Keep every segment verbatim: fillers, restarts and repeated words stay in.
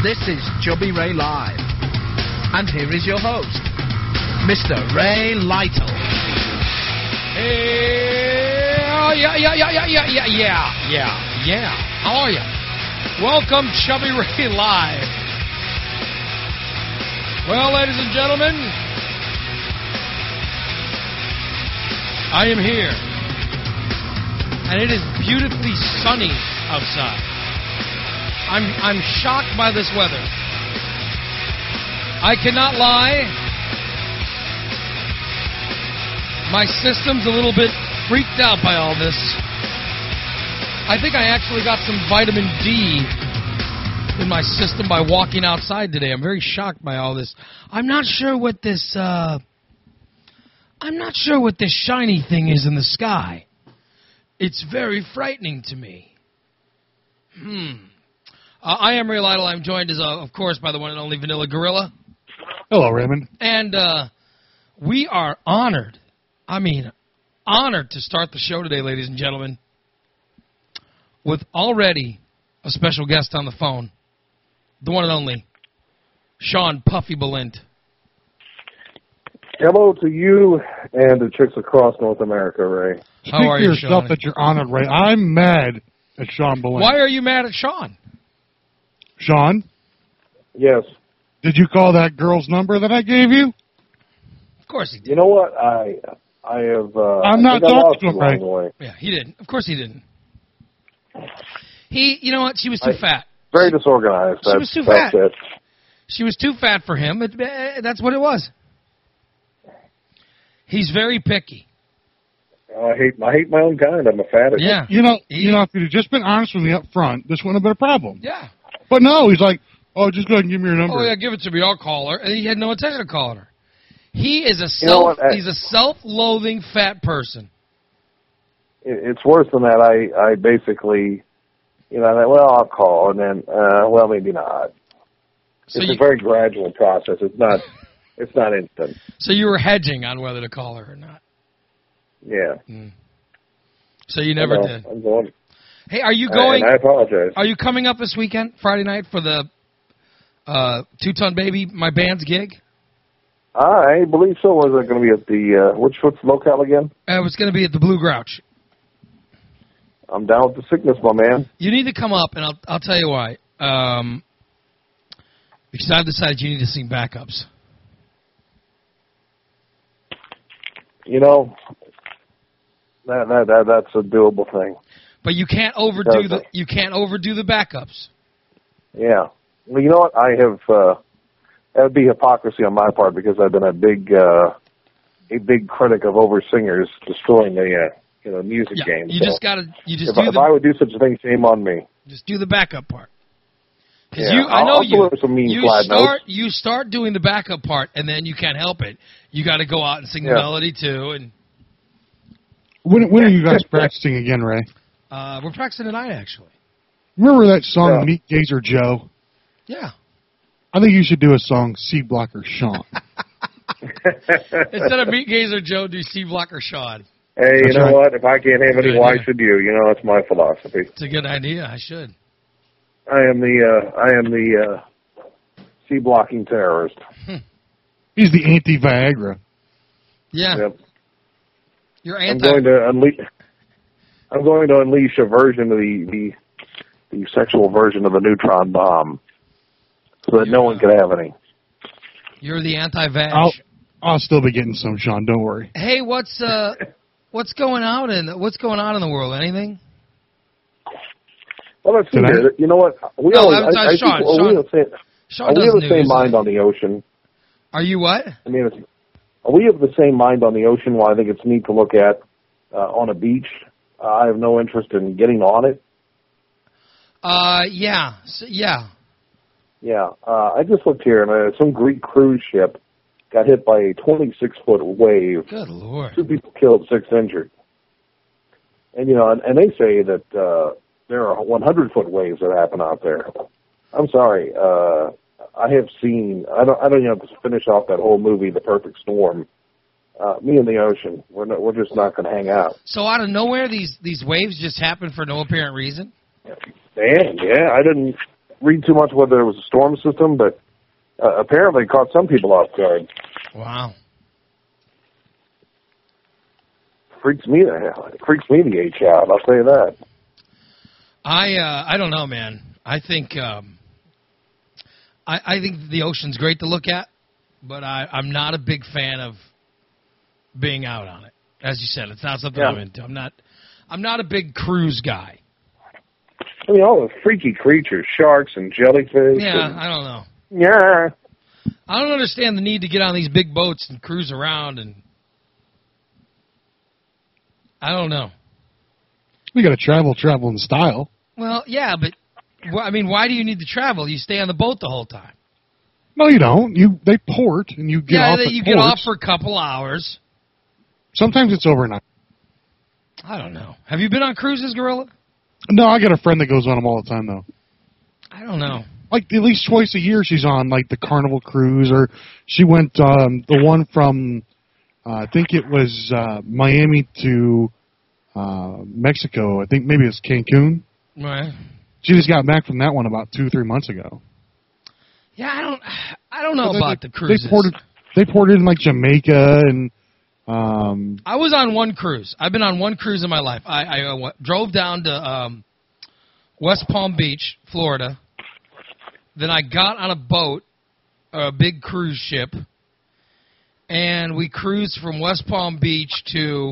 This is Chubby Ray Live. And here is your host, Mister Ray Lytle. Hey, oh, yeah, yeah, yeah, yeah, yeah, yeah, yeah, yeah, yeah. How are you? Welcome, Chubby Ray Live. Well, ladies and gentlemen, I am here, and it is beautifully sunny outside. I'm I'm shocked by this weather. I cannot lie. My system's a little bit freaked out by all this. I think I actually got some vitamin D in my system by walking outside today. I'm very shocked by all this. I'm not sure what this, uh... I'm not sure what this shiny thing is in the sky. It's very frightening to me. Hmm. Uh, I am Ray Lytle. I'm joined, as uh, of course, by the one and only Vanilla Gorilla. Hello, Raymond. And uh, we are honored, I mean, honored to start the show today, ladies and gentlemen, with already a special guest on the phone, the one and only Sean Puffy Balint. Hello to you and the chicks across North America, Ray. How Speak are for you, yourself Sean? that you're honored, Ray. I'm mad at Sean Balint. Why are you mad at Sean? Sean, Yes. did you call that girl's number that I gave you? Of course he did. You know what? I I have. Uh, I'm I not think I talking lost to him, you along Ray. the way. Yeah, he didn't. Of course he didn't. He, you know what? She was too I- fat. Very disorganized. She That's, was too that's fat. it. She was too fat for him. It, uh, that's what it was. He's very picky. I hate I hate my own kind. I'm a fattest. Yeah. You know, He- you know, if you'd have just been honest with me up front, this wouldn't have been a problem. Yeah. But no, he's like, oh, just go ahead and give me your number. Oh, yeah, give it to me. I'll call her. And he had no intention of calling her. He is a You know self. what? I- He's a self-loathing fat person. It, it's worse than that. I I basically, you know, I thought, well, I'll call, and then, uh, well, maybe not. So it's you, a very gradual process. It's not. It's not instant. so you were hedging on whether to call her or not. Yeah. Mm. So you never I know. did. I'm going. Hey, are you I- going? and I apologize. Are you coming up this weekend, Friday night, for the uh, Two Ton Baby, my band's gig? I believe so. Was it going to be at the uh, which what's the locale again? Uh, it's going to be at the Blue Grouch. I'm down with the sickness, my man. You need to come up, and I'll I'll tell you why. Um, because I've decided you need to sing backups. You know, that that, that that's a doable thing. But you can't overdo the Okay. you can't overdo the backups. Yeah. Well, you know what? I have uh, that would be hypocrisy on my part because I've been a big uh, a big critic of over singers destroying the uh, you know music Yeah, game. you So just gotta you just if, do I, if the I would do such a thing, shame on me. just do the backup part. Because Yeah, you, I I'll- know I'll you. deliver some mean you slide start notes. you start doing the backup part, and then you can't help it. You got to go out and sing the Yeah. melody too, and When, when are you guys practicing again, Ray? uh, we're practicing tonight actually. Remember that song, Yeah. Meet Gazer Joe? Yeah. I think you should do a song, C Blocker Sean. Instead of Meat Gazer Joe, do C Blocker Sean. Hey, you That's know right. what? If I can't have any, Good why idea. should you? You know, that's my philosophy. It's a good idea. I should. I am the uh, I am the uh, sea blocking terrorist. He's the anti-Viagra. Yeah. Yep. You're I'm anti. going to unleash. I'm going to unleash a version of the the, the sexual version of the neutron bomb, so that no one can have any. You're the anti-vag. I'll, I'll still be getting some, Sean. Don't worry. Hey, what's uh, what's going on in what's going on in the world? Anything? Well, let's see Did I- here. You know what? We No, always, that was, uh, I, I Sean, think, are Sean. we of the same, Sean are we does of the same news. mind on the ocean? Are you what? I mean, it's, are we of the same mind on the ocean? Well, I think it's neat to look at uh, on a beach. Uh, I have no interest in getting on it. Uh, yeah, so, yeah. Yeah, uh, I just looked here, and uh, some Greek cruise ship got hit by a twenty-six foot wave. Good Lord. Two people killed, six injured. And, you know, and, and they say that uh, there are one hundred foot waves that happen out there. I'm sorry. Uh, I have seen, I don't, I don't even have to finish off that whole movie, The Perfect Storm. Uh, me and the ocean, we're not, we're just not going to hang out. So out of nowhere, these these waves just happen for no apparent reason. Man, yeah, I didn't read too much whether it was a storm system, but uh, apparently it caught some people off guard. Wow. Freaks me the hell. It freaks me the H out. I'll tell you that. I uh, I don't know, man. I think um, I, I think the ocean's great to look at, but I, I'm not a big fan of being out on it. As you said, it's not something Yeah. I'm into. I'm not I'm not a big cruise guy. I mean, all the freaky creatures, sharks and jellyfish. Yeah, and, I don't know. yeah. I don't understand the need to get on these big boats and cruise around, and I don't know. We got to travel, travel in style. Well, yeah, but wh- I mean, why do you need to travel? You stay on the boat the whole time. No, you don't. You they port and you get yeah, off. that at you get off ports. for a couple hours. Sometimes it's overnight. I don't know. Have you been on cruises, Gorilla? No, I got a friend that goes on them all the time though. I don't know. Like at least twice a year, she's on like the Carnival cruise, or she went um, the one from uh, I think it was uh, Miami to uh, Mexico. I think maybe it's Cancun. Right. She just got back from that one about two, three months ago. Yeah, I don't. I don't know They- about they, the cruises. They ported, they ported in like Jamaica and. Um, I was on one cruise. I've been on one cruise in my life. I, I uh, w- drove down to um, West Palm Beach, Florida. Then I got on a boat, a big cruise ship, and we cruised from West Palm Beach to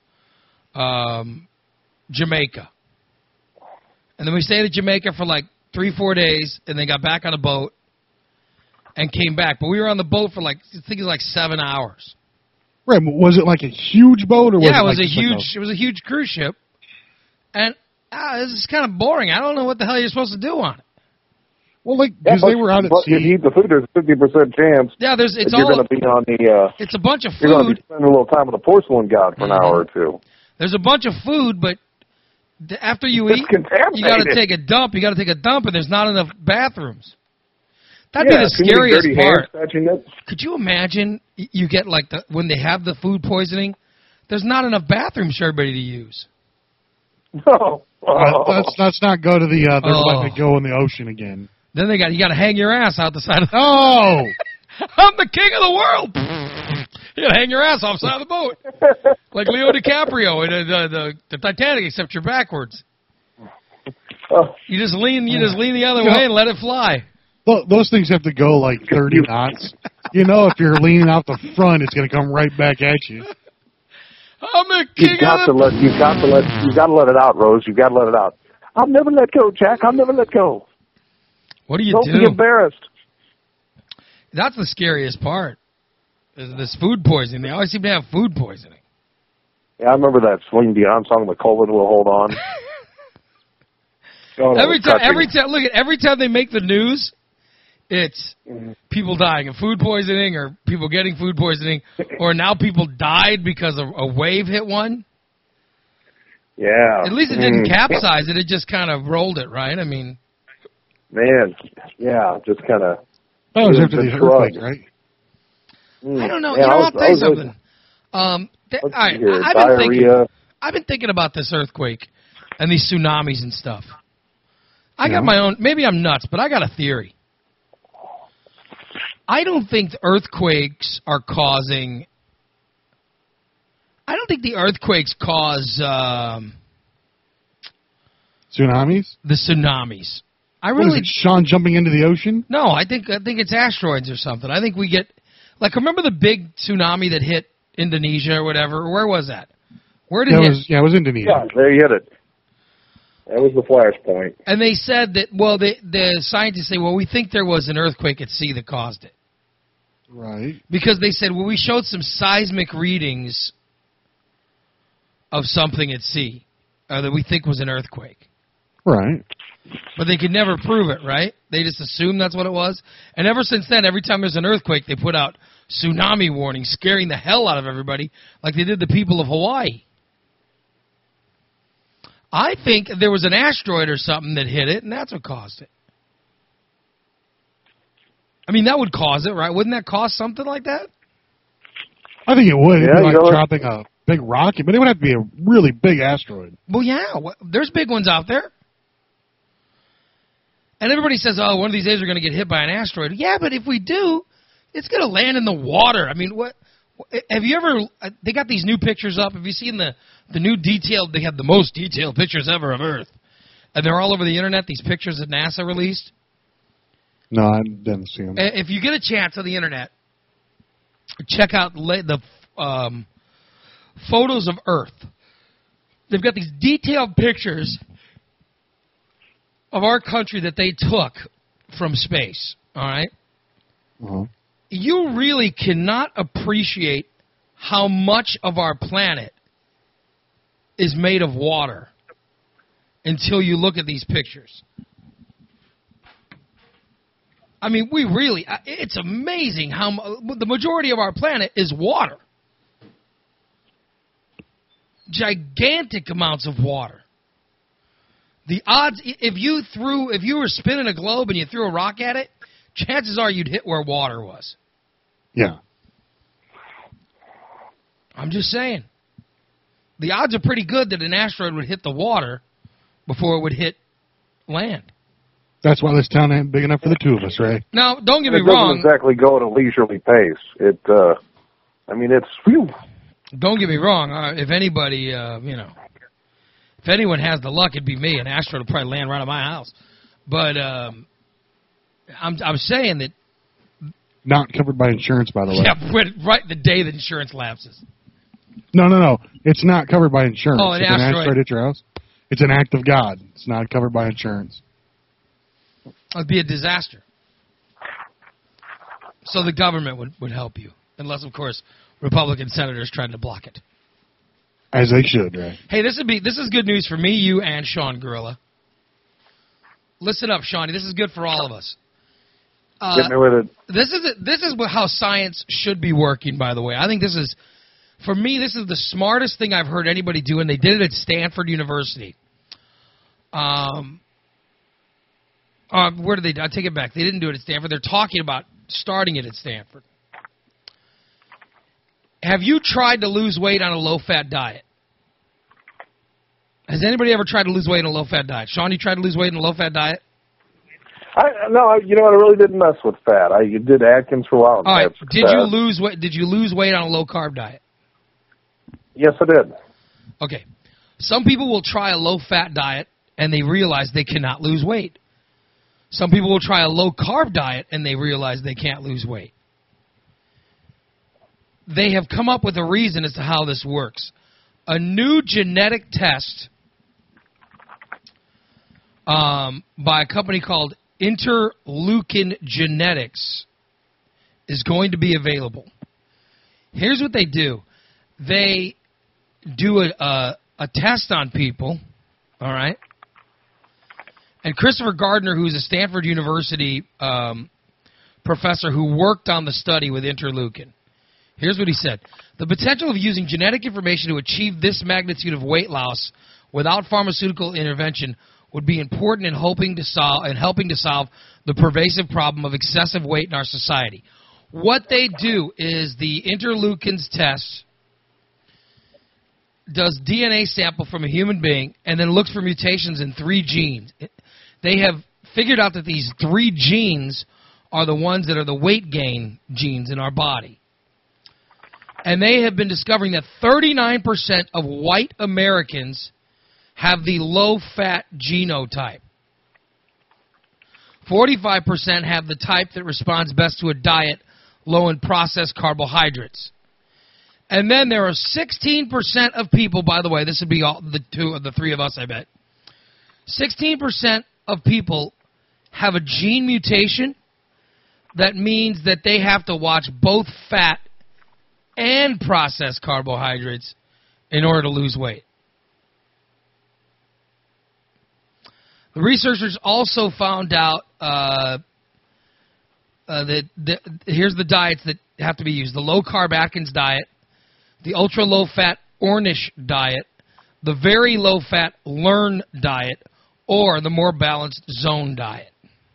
um, Jamaica. And then we stayed at Jamaica for like three, four days, and then got back on a boat and came back. But we were on the boat for like, I think it was like seven hours. right, but was it like a huge boat or was Yeah, it, it was like a just like huge. It was a huge cruise ship, and ah, this is kind of boring. I don't know what the hell you're supposed to do on it. well, like Yeah, because but, they were out at but if you sea. eat the food, there's a fifty percent chance Yeah, there's. It's that you're all. going to be on the. Uh, It's a bunch of you're going to food. be spending a little time with the porcelain god for an Mhm. hour or two. There's a bunch of food, but th- after you It's eat, you got to contaminated. take a dump. You got to take a dump, and there's not enough bathrooms. That'd yeah, be the too many scariest dirty part. hands touching it. Could you imagine y- you get like the when they have the food poisoning? There's not enough bathrooms for everybody to use. No. Uh, let's, let's not go to the. Uh, they're Oh. letting it go in the ocean again. Then they got you got to hang your ass out the side of the. Oh, I'm the king of the world. You got to hang your ass off the side of the boat, like Leo DiCaprio in uh, the, the the Titanic, except you're backwards. Oh, You just lean, you just lean the other Yeah. way and let it fly. Th- those things have to go like thirty knots. You know, if you're leaning out the front, it's going to come right back at you. I'm the king you've got of to the. let you've got to let you've got to let it out, Rose. You've got to let it out. I'll never let go, Jack. I'll never let go. What do you Don't do? be embarrassed. That's the scariest part. Is this food poisoning? They always seem to have food poisoning. Yeah, I remember that Celine Dion song, "The COVID Will Hold On." Oh, that Every was time, touching. every time, look at every time they make the news, it's Mm-hmm. people dying of food poisoning, or people getting food poisoning, or now people died because a, a wave hit one. Yeah. At least it didn't Mm. capsize it; it just kind of rolled it, right? I mean, Man, yeah, just kind of. That was It was after a the shrug. earthquake, right? I don't know. Yeah, you know, I I'll was- tell I you was listening. something. Um, th- all Let's right, see here. I- I've been thinking. Diarrhea. I've been thinking about this earthquake and these tsunamis and stuff. I Yeah. got my own. Maybe I'm nuts, but I got a theory. I don't think the earthquakes are causing. I don't think the earthquakes cause um, Tsunamis. the tsunamis. I What is really it, Sean jumping into the ocean? no. I think I think it's asteroids or something. I think we get like remember the big tsunami that hit Indonesia or whatever. Where was that? Where did Yeah, it it hit? was, yeah, it was Indonesia. Yeah, there you hit it. That was the flashpoint. And they said that, well, the, the scientists say, well, we think there was an earthquake at sea that caused it. Right. Because they said, well, we showed some seismic readings of something at sea uh, that we think was an earthquake. Right. But they could never prove it, right? They just assumed that's what it was. And ever since then, every time there's an earthquake, they put out tsunami warnings, scaring the hell out of everybody, like they did the people of Hawaii. I think there was an asteroid or something that hit it, and that's what caused it. I mean, that would cause it, right? Wouldn't that cause something like that? I think it would. It'd Yeah, be you like know what? dropping a big rocket, but it would have to be a really big asteroid. Well, yeah. wh- There's big ones out there. And everybody says, oh, one of these days we're going to get hit by an asteroid. Yeah, but if we do, it's going to land in the water. I mean, what? Have you ever, they got these new pictures up. Have you seen the, the new detailed, they have the most detailed pictures ever of Earth. And they're all over the internet, these pictures that NASA released. No, I didn't see them. If you get a chance on the internet, check out the um, photos of Earth. They've got these detailed pictures of our country that they took from space, all right? Uh-huh. You really cannot appreciate how much of our planet is made of water until you look at these pictures. I mean, we really, it's amazing how the majority of our planet is water. Gigantic amounts of water. The odds, if you threw, if you were spinning a globe and you threw a rock at it, chances are you'd hit where water was. Yeah. I'm just saying. The odds are pretty good that an asteroid would hit the water before it would hit land. That's why this town ain't big enough for the two of us, right? Now, don't get me it doesn't wrong. exactly go at a leisurely pace. It, uh, I mean, it's, whew. Don't get me wrong. Uh, if anybody, uh, you know, if anyone has the luck, it'd be me. An asteroid would probably land right on my house. But um, I'm, I'm saying that. Not covered by insurance, by the way. Yeah, right the day the insurance lapses. No, no, no. It's not covered by insurance. Oh, an if asteroid. an asteroid hit your house, it's an act of God. It's not covered by insurance. It'd be a disaster. So the government would, would help you. Unless, of course, Republican senators tried to block it. As they should, right? Hey, this would be this is good news for me, you, and Sean Gorilla. Listen up, Shawnee. This is good for all of us. Uh, Get me with it. This is this is how science should be working, by the way. I think this is, for me, this is the smartest thing I've heard anybody do, and they did it at Stanford University. Um, uh, where did they? I take it back. They didn't do it at Stanford. They're talking about starting it at Stanford. Have you tried to lose weight on a low-fat diet? Has anybody ever tried to lose weight on a low-fat diet? Sean, you tried to lose weight on a low-fat diet? I, no, I, you know what? I really didn't mess with fat. I did Atkins for a while. And All right. had Did fat. you lose weight? Did you lose weight on a low-carb diet? Yes, I did. Okay. Some people will try a low-fat diet, and they realize they cannot lose weight. Some people will try a low-carb diet, and they realize they can't lose weight. They have come up with a reason as to how this works. A new genetic test um, by a company called Interleukin Genetics is going to be available. Here's what they do. They do a, a, a test on people, all right? And Christopher Gardner, who's a Stanford University um, professor who worked on the study with interleukin, here's what he said. The potential of using genetic information to achieve this magnitude of weight loss without pharmaceutical intervention would be important in hoping to solve and helping to solve the pervasive problem of excessive weight in our society. What they do is the interleukins test does D N A sample from a human being and then looks for mutations in three genes. They have figured out that these three genes are the ones that are the weight gain genes in our body. And they have been discovering that thirty-nine percent of white Americans have the low-fat genotype. forty-five percent have the type that responds best to a diet low in processed carbohydrates. And then there are sixteen percent of people, by the way, this would be all the two of the three of us, I bet. sixteen percent of people have a gene mutation that means that they have to watch both fat and processed carbohydrates in order to lose weight. The researchers also found out uh, uh, that the, here's the diets that have to be used. The low-carb Atkins diet, the ultra-low-fat Ornish diet, the very low-fat Learn diet, or the more balanced Zone diet.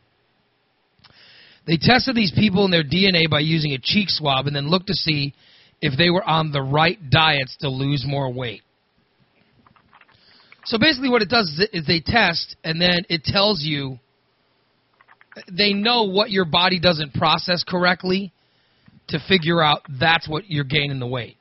They tested these people and their D N A by using a cheek swab and then looked to see if they were on the right diets to lose more weight. So basically what it does is they test, and then it tells you they know what your body doesn't process correctly to figure out that's what you're gaining the weight.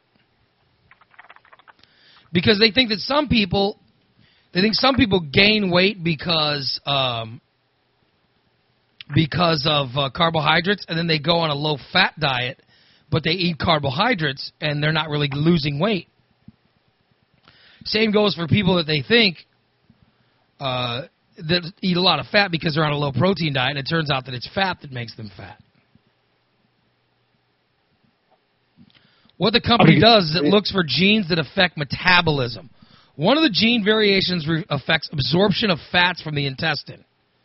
Because they think that some people, they think some people gain weight because um, because of uh, carbohydrates, and then they go on a low-fat diet, but they eat carbohydrates, and they're not really losing weight. Same goes for people that they think uh, that eat a lot of fat because they're on a low-protein diet, and it turns out that it's fat that makes them fat. What the company does is it looks for genes that affect metabolism. One of the gene variations re- affects absorption of fats from the intestine.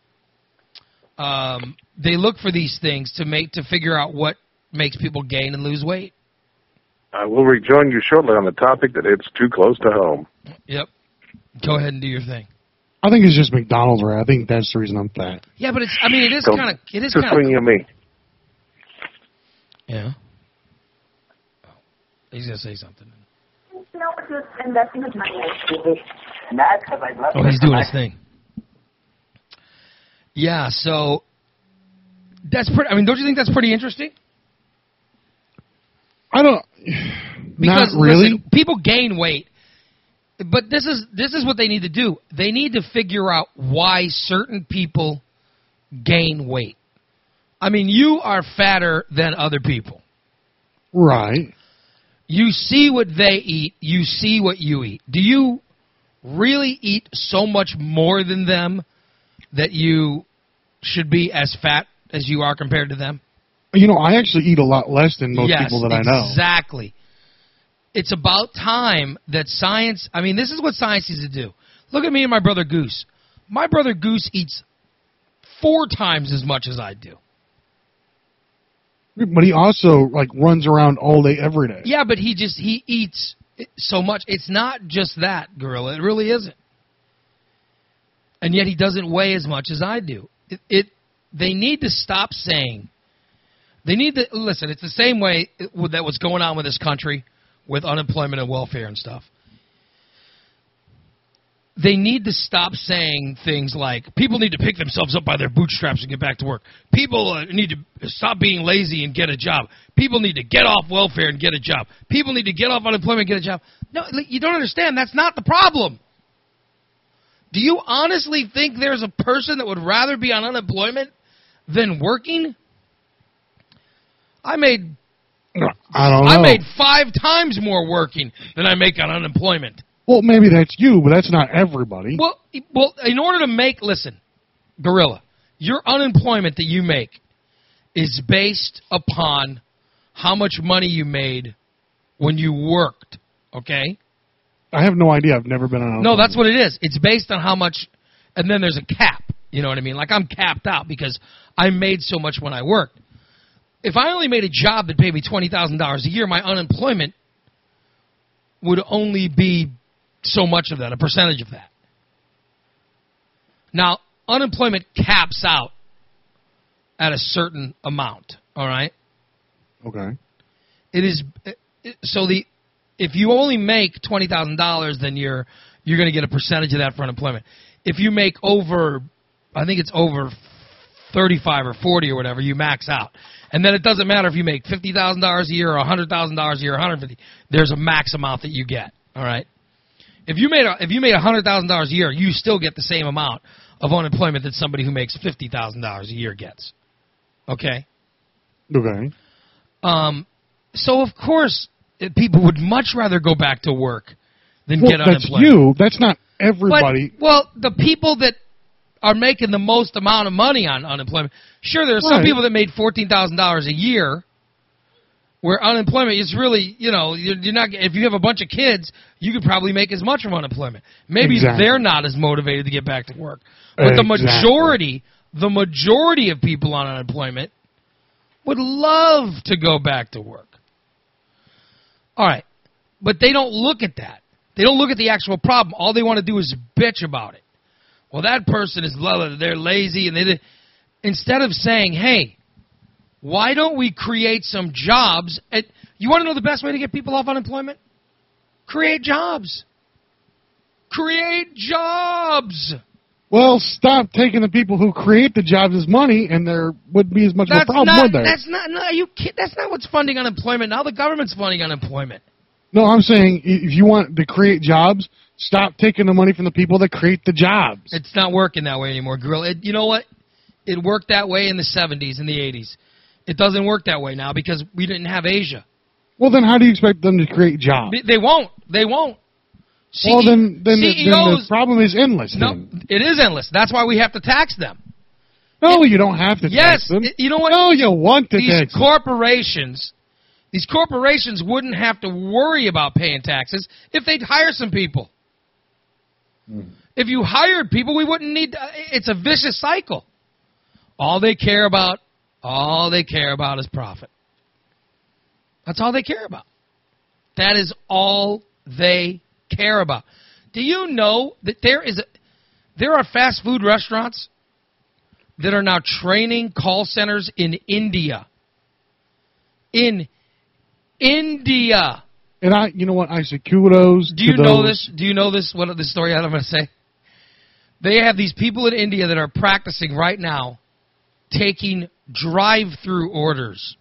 Um, they look for these things to make to figure out what makes people gain and lose weight. I will rejoin you shortly on the topic that it's too close to home. Yep. Go ahead and do your thing. I think it's just McDonald's, right? I think that's the reason I'm fat. Yeah, but it's. I mean, it is So, kind of. It is Just kind between you of. and me. Yeah. He's gonna say something. No, just investing his money. Oh, he's doing his thing. Yeah. So that's pretty. I mean, don't you think that's pretty interesting? I don't. Because not really. listen, people gain weight, but this is this is what they need to do. They need to figure out why certain people gain weight. I mean, you are fatter than other people. Right. You see what they eat. You see what you eat. Do you really eat so much more than them that you should be as fat as you are compared to them? You know, I actually eat a lot less than most yes, people that I know. Exactly. It's about time that science, I mean, this is what science needs to do. Look at me and my brother Goose. My brother Goose eats four times as much as I do. But he also, like, runs around all day, every day. Yeah, but he just, he eats so much. It's not just that, Gorilla. It really isn't. And yet he doesn't weigh as much as I do. It, it they need to stop saying, they need to, listen, it's the same way that what's going on with this country with unemployment and welfare and stuff. They need to stop saying things like, people need to pick themselves up by their bootstraps and get back to work. People uh, need to stop being lazy and get a job. People need to get off welfare and get a job. People need to get off unemployment and get a job. No, you don't understand. That's not the problem. Do you honestly think there's a person that would rather be on unemployment than working? I made I don't know. I made five times more working than I make on unemployment. Well, maybe that's you, but that's not everybody. Well, well, in order to make, listen, Gorilla, your unemployment that you make is based upon how much money you made when you worked, okay? I have no idea. I've never been on. No, that's what it is. It's based on how much, and then there's a cap. You know what I mean? Like, I'm capped out because I made so much when I worked. If I only made a job that paid me twenty thousand dollars a year, my unemployment would only be so much of that, a percentage of that. Now, unemployment caps out at a certain amount, all right? Okay. It is so the if you only make twenty thousand dollars, then you're you're going to get a percentage of that for unemployment. If you make over, I think it's over thirty-five or forty or whatever, you max out. And then it doesn't matter if you make fifty thousand dollars a year or one hundred thousand dollars a year or one hundred fifty thousand dollars. There's a max amount that you get, all right? If you made a, if you made one hundred thousand dollars a year, you still get the same amount of unemployment that somebody who makes fifty thousand dollars a year gets. Okay? Okay. Um, so, of course, people would much rather go back to work than Well, get that's unemployment. you. That's not everybody. But, well, the people that are making the most amount of money on unemployment, sure, there are some Right. people that made fourteen thousand dollars a year where unemployment is really, you know, you're, you're not. If you have a bunch of kids, you could probably make as much from unemployment. Maybe Exactly. they're not as motivated to get back to work. But the Exactly. majority, the majority of people on unemployment would love to go back to work. All right. But they don't look at that. They don't look at the actual problem. All they want to do is bitch about it. Well, that person is, they're lazy. and they Instead of saying, hey, why don't we create some jobs? At, you want to know the best way to get people off unemployment? Create jobs. Create jobs. Well, stop taking the people who create the jobs as money, and there wouldn't be as much That's of a problem, not, would there? That's not. No, you kid, That's not what's funding unemployment. Now the government's funding unemployment. No, I'm saying if you want to create jobs, stop taking the money from the people that create the jobs. It's not working that way anymore, Gorilla. It, you know what? It worked that way in the seventies and the eighties. It doesn't work that way now because we didn't have Asia. Well, then how do you expect them to create jobs? They won't. They won't. C- well, then, then, the, C E Os, then the problem is endless. No, then. it is endless. That's why we have to tax them. No, it, you don't have to yes, tax them. It, you know what? No, you want to these tax them. corporations, these corporations wouldn't have to worry about paying taxes if they'd hire some people. Hmm. If you hired people, we wouldn't need. Uh, it's a vicious cycle. All they care about, all they care about is profit. That's all they care about. That is all they care about. Do you know that there is a, there are fast food restaurants that are now training call centers in India? In India. And I, you know what? I say kudos. Do you to know those. this? Do you know this? What the story I'm going to say? They have these people in India that are practicing right now, taking drive-through orders.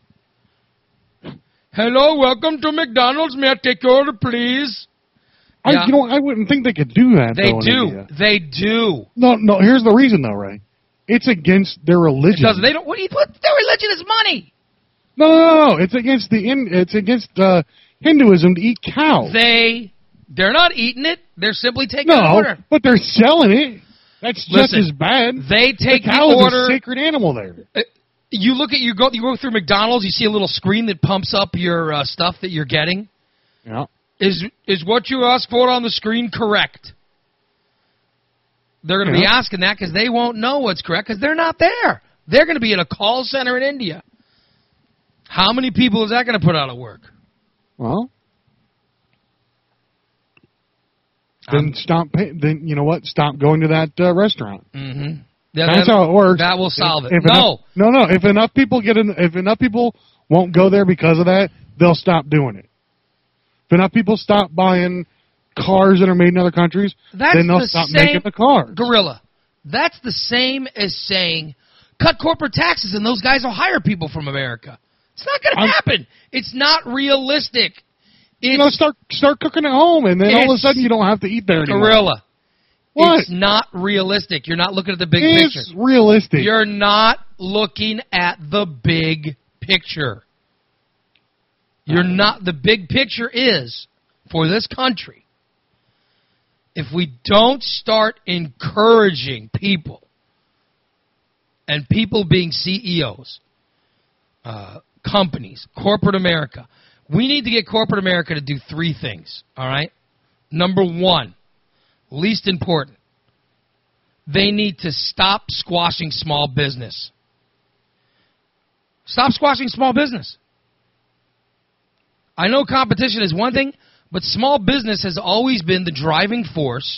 Hello, welcome to McDonald's. May I take your order, please? I, Yeah. you know, I wouldn't think they could do that. They though, in do. India. They do. No, no. Here's the reason, though, Ray. It's against their It religion. doesn't. They don't. What, do you, what? Their religion is money. No, no, no, no. It's against the. In, it's against uh, Hinduism to eat cow. They. They're not eating it. They're simply taking no, the order. but they're selling it. That's just Listen, as bad. They take the the cow is order. a sacred animal there. Uh, You look at you go you go through McDonald's. You see a little screen that pumps up your uh, stuff that you're getting. Yeah. Is is what you asked for on the screen correct? They're going to Yeah. be asking that because they won't know what's correct because they're not there. They're going to be in a call center in India. How many people is that going to put out of work? Well, then Um, stop. Pay, then you know what? Stop going to that uh, restaurant. Mm-hmm. That's how it works. That will solve If- it. if No. enough- no, no. If enough people get in, if enough people won't go there because of that, they'll stop doing it. If enough people stop buying cars that are made in other countries, That's then they'll the stop same, making the cars. Gorilla. That's the same as saying cut corporate taxes and those guys will hire people from America. It's not going to I'm- happen. It's not realistic. It's You know, start start cooking at home, and then all of a It's- sudden you don't have to eat there anymore. Gorilla. What? It's not realistic. You're not looking at the big It's picture. realistic. You're not looking at the big picture. You're not. The big picture is for this country. If we don't start encouraging people and people being C E Os, uh, companies, corporate America, we need to get corporate America to do three things. All right. Number one. Least important, they need to stop squashing small business. Stop squashing small business. I know competition is one thing, but small business has always been the driving force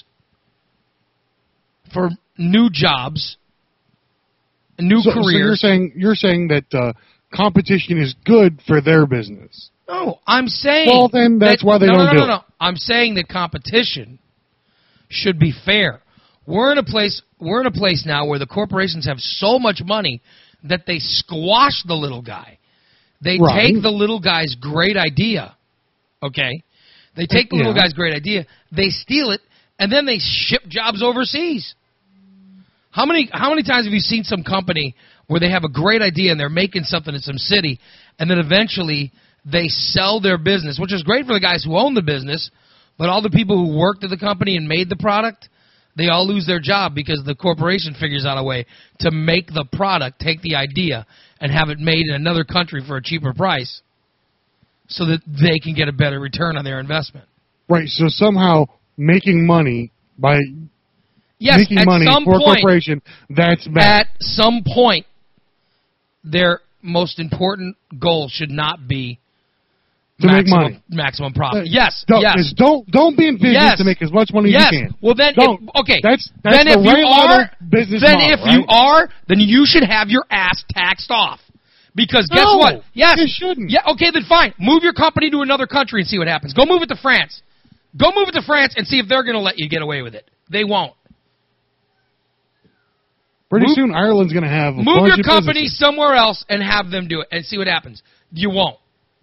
for new jobs, new so, so careers. you're saying you're saying that uh, competition is good for their business. No, I'm saying. Well, then that's that, why they no, don't no, do no, it. no, no. I'm saying that competition should be fair. We're in a place. We're in a place now where the corporations have so much money that they squash the little guy. They Right. take the little guy's great idea. Okay, they take the little Yeah. guy's great idea. They steal it, and then they ship jobs overseas. How many how many times have you seen some company where they have a great idea and they're making something in some city, and then eventually they sell their business, which is great for the guys who own the business, but all the people who worked at the company and made the product, they all lose their job because the corporation figures out a way to make the product, take the idea, and have it made in another country for a cheaper price so that they can get a better return on their investment. Right. So somehow making money by Yes, making at money some for a point, corporation, that's bad. at some point, their most important goal should not be To make maximum, money. maximum profit. Uh, Yes, Don't, yes. is don't don't be in business Yes. to make as much money Yes. as you can. Well, then, Don't. if, okay. That's that's then the if you right are, level business then model, if you right? are, then you should have your ass taxed off. Because guess No, what? Yes, you shouldn't. Yeah. Okay, then fine. Move your company to another country and see what happens. Go move it to France. Go move it to France and see if they're going to let you get away with it. They won't. Pretty move, soon, Ireland's going to have a move bunch your of company businesses. somewhere else and have them do it and see what happens. You won't.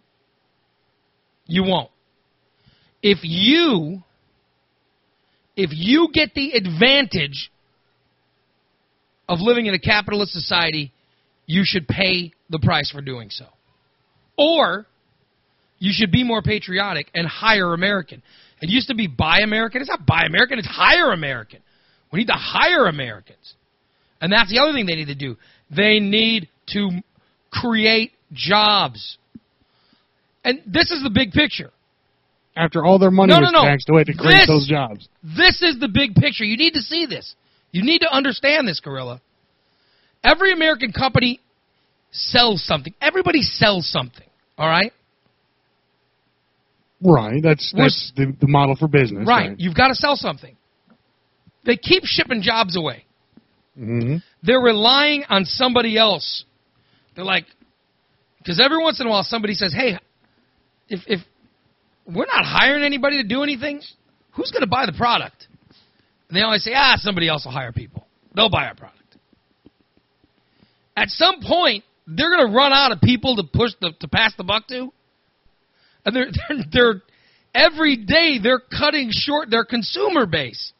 You won't. If you, if you get the advantage of living in a capitalist society, you should pay the price for doing so. Or you should be more patriotic and hire American. It used to be buy American. It's not buy American, it's hire American. We need to hire Americans. And that's the other thing they need to do. They need to create jobs. And this is the big picture. After all their money No, was no, no. taxed away to create This- those jobs. This is the big picture. You need to see this. You need to understand this, Gorilla. Every American company sells something. Everybody sells something. All right? Right. That's We're- that's the, the model for business. Right. Right. You've got to sell something. They keep shipping jobs away. Mm-hmm. They're relying on somebody else. They're like, because every once in a while somebody says, hey, if if we're not hiring anybody to do anything, who's going to buy the product? And they always say, ah, somebody else will hire people. They'll buy our product. At some point, they're going to run out of people to push the to pass the buck to. And they're, they're, they're every day they're cutting short their consumer base.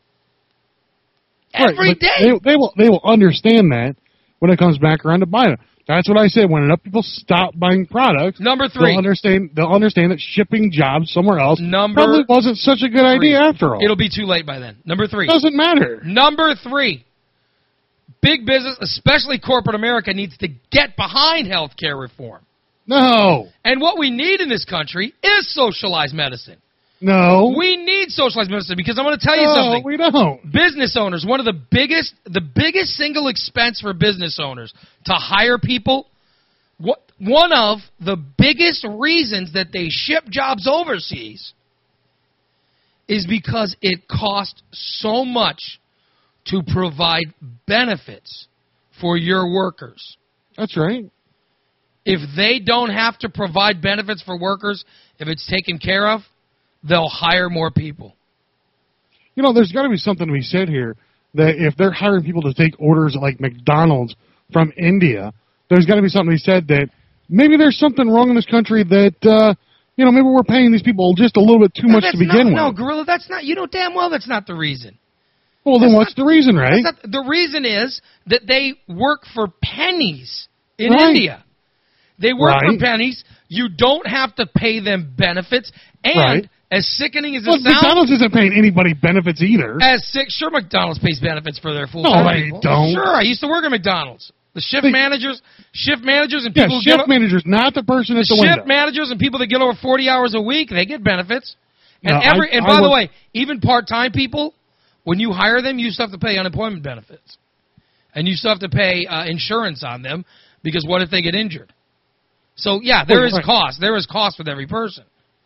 Every right, but day. They, they will they will understand that when it comes back around to buying it. That's what I said. When enough people stop buying products, Number three. they'll understand. They'll understand that shipping jobs somewhere else Number probably wasn't such a good three. idea after all. It'll be too late by then. Number three. Doesn't matter. Number three. Big business, especially corporate America, needs to get behind healthcare reform. No, And what we need in this country is socialized medicine. no, We need socialized medicine because I'm going to tell you no, something. we don't. Business owners, one of the biggest, the biggest single expense for business owners to hire people, what, one of the biggest reasons that they ship jobs overseas is because it costs so much to provide benefits for your workers. That's right. If they don't have to provide benefits for workers, if it's taken care of, they'll hire more people. You know, there's got to be something to be said here that if they're hiring people to take orders at like McDonald's from India, there's got to be something to be said that maybe there's something wrong in this country that, uh, you know, maybe we're paying these people just a little bit too much That's to begin not, with. No, Gorilla, that's not, you know damn well that's not the reason. Well, then That's what's not- the reason, right? That's not, the reason is that they work for pennies in Right. India. They work Right. for pennies. You don't have to pay them benefits. And Right. as sickening as it Well, sounds, McDonald's isn't paying anybody benefits either. as sick, sure, McDonald's pays benefits for their No, full-time they people. don't. Sure, I used to work at McDonald's. The shift They- managers, shift managers, and Yeah, people who shift get manager's not the person at the shift window. managers and people that get over forty hours a week, they get benefits. And No, every I- and I by the work- way, even part-time people, when you hire them, you still have to pay unemployment benefits, and you still have to pay uh, insurance on them because what if they get injured? So yeah, there Right, is right. cost. There is cost with every person,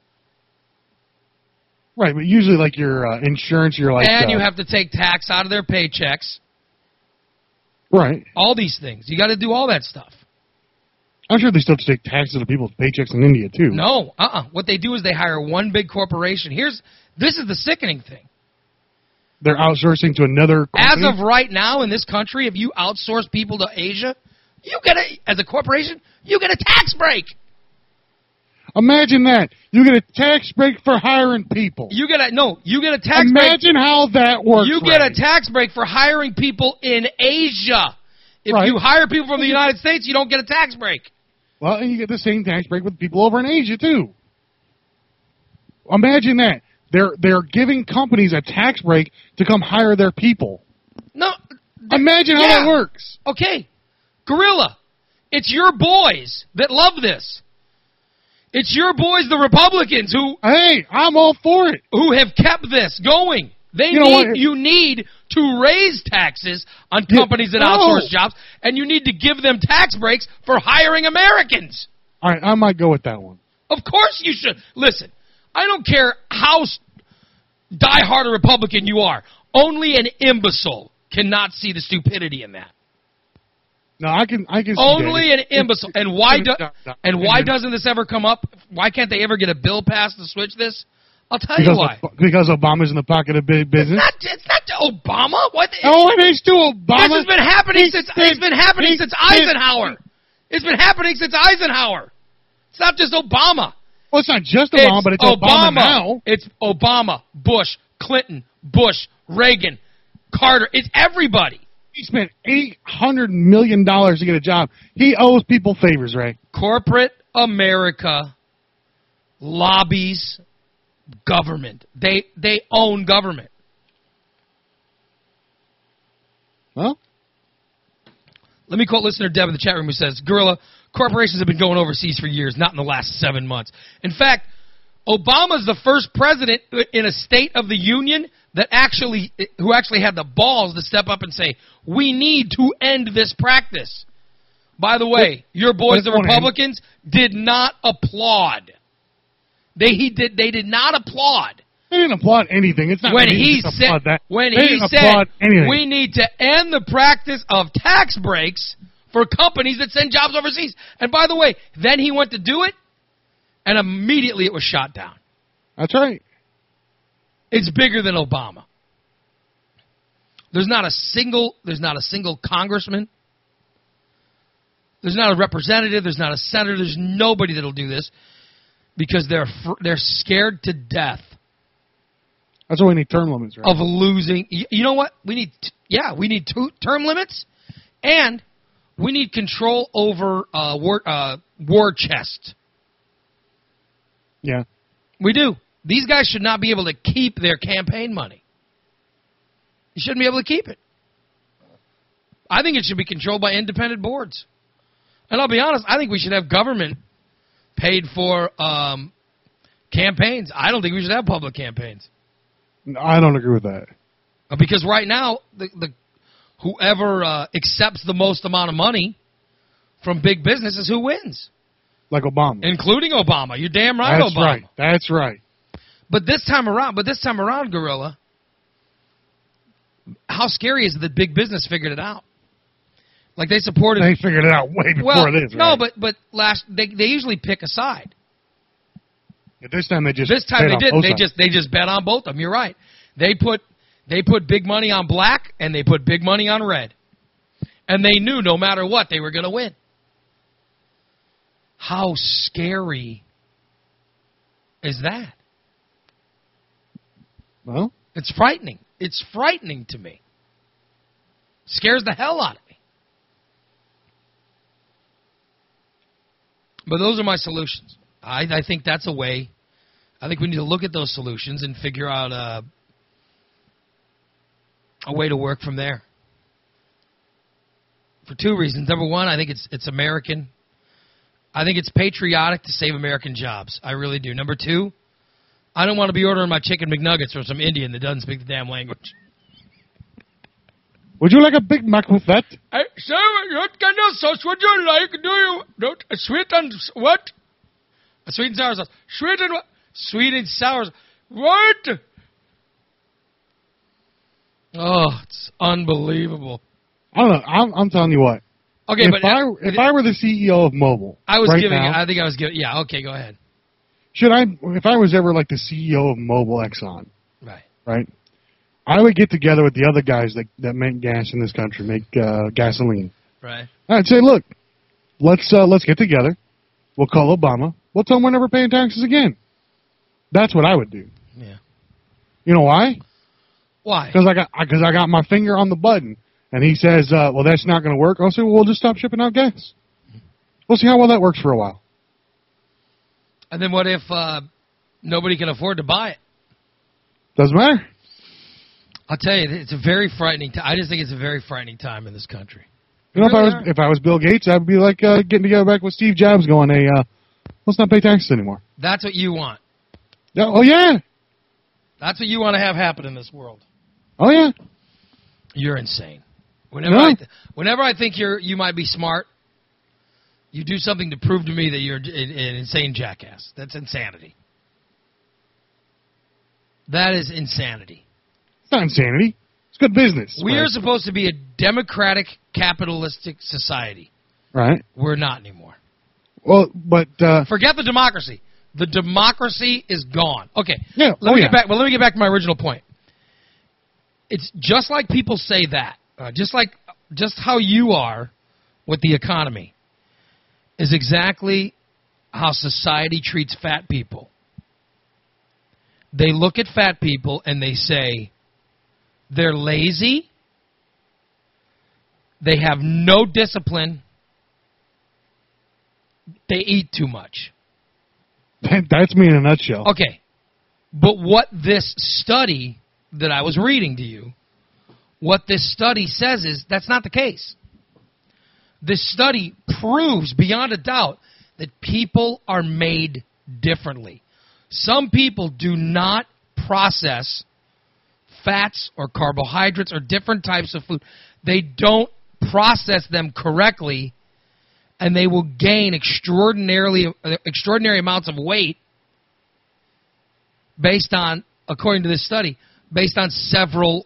Right, but usually like your uh, insurance, you're like... and uh, you have to take tax out of their paychecks. Right. All these things, you got to do all that stuff. I'm sure they still have to take taxes of people's paychecks in India, too. No, uh-uh. What they do is they hire one big corporation. Here's this is the sickening thing. They're outsourcing to another As company. of right now in this country, if you outsource people to Asia, you get a as a corporation, you get a tax break. Imagine that. You get a tax break for hiring people. You get a no, you get a tax break. Imagine how that works. You get Ray. a tax break for hiring people in Asia. If Right. you hire people from the United States, you don't get a tax break. Well, and you get the same tax break with people over in Asia, too. Imagine that. They're they're giving companies a tax break to come hire their people. No. Imagine how yeah. that works. Okay. Gorilla, it's your boys that love this. It's your boys, the Republicans, who Hey, I'm all for it. who have kept this going. They You know need what? you need to raise taxes on Yeah, companies that no. outsource jobs, and you need to give them tax breaks for hiring Americans. All right, I might go with that one. Of course you should. Listen, I don't care how s- diehard a Republican you are. Only an imbecile cannot see the stupidity in that. No, I can I can see Only that. an imbecile. And why do, No, no, and why no. doesn't this ever come up? Why can't they ever get a bill passed to switch this? I'll tell because you why. Of, because Obama's in the pocket of big business. It's not, it's not to Obama. What? Oh, it is to Obama. This has been happening He since said- it's been happening he since said- Eisenhower. It's been happening since Eisenhower. It's not just Obama. Well, it's not just Obama, It's but it's Obama, now. It's Obama, Bush, Clinton, Bush, Reagan, Carter. It's everybody. He spent eight hundred million dollars to get a job. He owes people favors, Ray. Corporate America lobbies government. They they own government. Huh? Let me quote listener Deb in the chat room who says, Gorilla, corporations have been going overseas for years, not in the last seven months. In fact, Obama's the first president in a State of the Union that actually, who actually had the balls to step up and say, we need to end this practice. By the way, your boys, the Republicans, did not applaud. They he did. They did not applaud. They didn't applaud anything. It's not When really he just said, applaud that. when They he didn't said, applaud anything. we need to end the practice of tax breaks for companies that send jobs overseas. And by the way, then he went to do it, and immediately it was shot down. That's right. It's bigger than Obama. There's not a single. There's not a single congressman. There's not a representative. There's not a senator. There's nobody that'll do this because they're fr- they're scared to death That's why we need term limits, right? of losing. You, you know what? We need. T- yeah, we need two term limits, and we need control over uh, war uh, war chest. Yeah. We do. These guys should not be able to keep their campaign money. You shouldn't be able to keep it. I think it should be controlled by independent boards. And I'll be honest, I think we should have government paid for um, campaigns. I don't think we should have public campaigns. I don't agree with that. Because right now, the, the whoever uh, accepts the most amount of money from big business is who wins. Like Obama. Including Obama. You're damn right, That's Obama. right. That's right. But this time around, but this time around, Gorilla, how scary is it that big business figured it out? Like they supported. They figured it out way before well, this. no, right? but but last they they usually pick a side. But this time they just This time bet they on didn't. both They sides. just they just bet on both of them. You're right. They put they put big money on black and they put big money on red, and they knew no matter what they were going to win. How scary is that? Well, It's frightening. It's frightening to me. Scares the hell out of me. But those are my solutions. I, I think that's a way. I think we need to look at those solutions and figure out uh, a way to work from there. For two reasons. Number one, I think it's it's American. I think it's patriotic to save American jobs. I really do. Number two, I don't want to be ordering my chicken McNuggets from some Indian that doesn't speak the damn language. would you like a Big Mac with that? Hey, sir, what kind of sauce would you like? Do you not a sweet and s- what? A sweet and sour sauce. Sweet and what? Sweet and sour. sauce. What? Oh, it's unbelievable. I don't know. I'm, I'm telling you what. Okay, if but I if I were the C E O of Mobile, I was right giving. now, I think I was giving. Yeah. Okay. Go ahead. should I? If I was ever like the C E O of Mobile Exxon, Right. right? I would get together with the other guys that that make gas in this country, make uh, gasoline. Right. I'd say, look, let's uh, let's get together. We'll call Obama. We'll tell him we're never paying taxes again. That's what I would do. Yeah. You know why? Why? Because I got because I got my finger on the button, and he says, uh, "Well, that's not going to work." I'll say, "Well, we'll just stop shipping out gas. We'll see how well that works for a while." And then what if uh, nobody can afford to buy it? Doesn't matter. I'll tell you, it's a very frightening time. I just think it's a very frightening time in this country. You know, Really if I was are. if I was Bill Gates, I'd be like uh, getting together back with Steve Jobs, going, "Hey, uh, let's not pay taxes anymore." That's what you want. Yeah, oh yeah, That's what you want to have happen in this world. oh yeah. You're insane. Whenever Yeah. I th- whenever I think you're you might be smart, you do something to prove to me that you're an, an insane jackass. That's insanity. That is insanity. It's not insanity. It's good business. We right? are supposed to be a democratic, capitalistic society. right. We're not anymore. Well, but uh, Forget the democracy. The democracy is gone. Okay. Yeah. Let oh, me yeah. get back. Well, let me get back to my original point. It's just like people say that, uh, just like just how you are with the economy, is exactly how society treats fat people. They look at fat people and they say they're lazy, they have no discipline, they eat too much. That's me in a nutshell. Okay, but what this study that I was reading to you, what this study says is that's not the case. This study proves beyond a doubt that people are made differently. Some people do not process fats or carbohydrates or different types of food. They don't process them correctly, and they will gain extraordinarily extraordinary amounts of weight based on, according to this study, based on several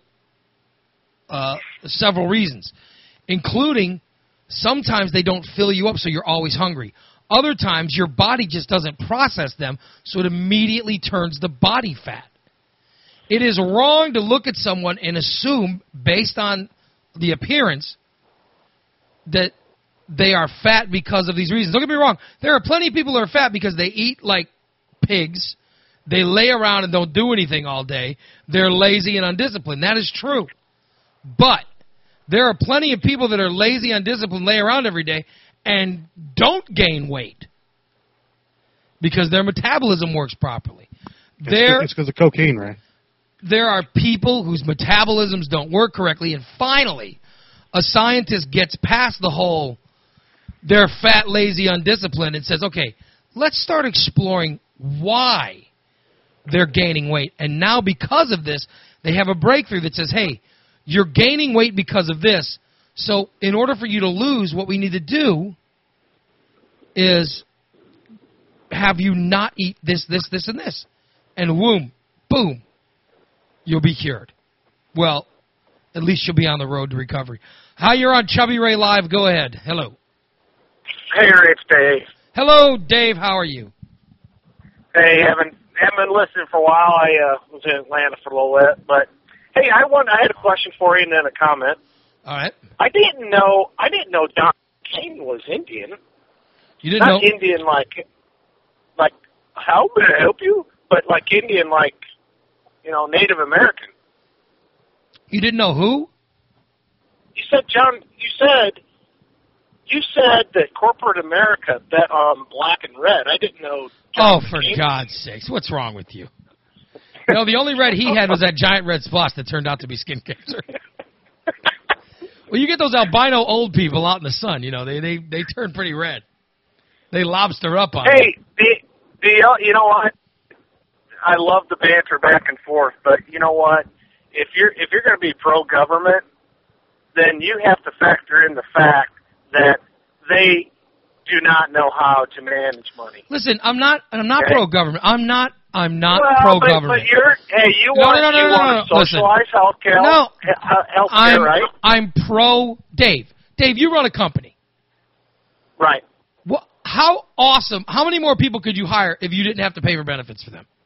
uh, several reasons, including sometimes they don't fill you up so you're always hungry. Other times your body just doesn't process them, so it immediately turns to body fat. It is wrong to look at someone and assume, based on the appearance, that they are fat because of these reasons. Don't get me wrong. There are plenty of people who are fat because they eat like pigs. They lay around and don't do anything all day. They're lazy and undisciplined. That is true. But there are plenty of people that are lazy, undisciplined, lay around every day, and don't gain weight because their metabolism works properly. It's There, it's because of cocaine, right? there are people whose metabolisms don't work correctly, and finally, a scientist gets past the whole they're fat, lazy, undisciplined, and says, okay, let's start exploring why they're gaining weight. And now because of this, they have a breakthrough that says, hey, you're gaining weight because of this, so in order for you to lose, what we need to do is have you not eat this, this, this, and this. And whoom, boom, you'll be cured. Well, at least you'll be on the road to recovery. Hi, you're on Chubby Ray Live. Go ahead. Hello. Hey, it's Dave. Hello, Dave. How are you? Hey, haven't haven't been listening for a while. I uh, was in Atlanta for a little bit, but hey, I want I had a question for you and then a comment. All right. I didn't know I didn't know Don King was Indian. You didn't Not know? Indian like like how can I help you? But like Indian like you know Native American. You didn't know who? You said John. You said you said that corporate America bet on black and red. I didn't know. Oh, John for King. God's sakes. What's wrong with you? No, the only red he had was that giant red splotch that turned out to be skin cancer. Well, you get those albino old people out in the sun, you know, they they, they turn pretty red. They lobster up on Hey, the, the, you know what? I love the banter back and forth, but you know what? If you're if you're going to be pro-government, then you have to factor in the fact that they do not know how to manage money. Listen, I'm not I'm not Okay. pro-government. I'm not I'm not well, pro-government. But, but you're hey, you No, want no, no, you no, no, want no, to listen. socialize healthcare, No. healthcare, I'm right? I'm pro Dave. Dave, you run a company. Right. What, how awesome. How many more people could you hire if you didn't have to pay for benefits for them?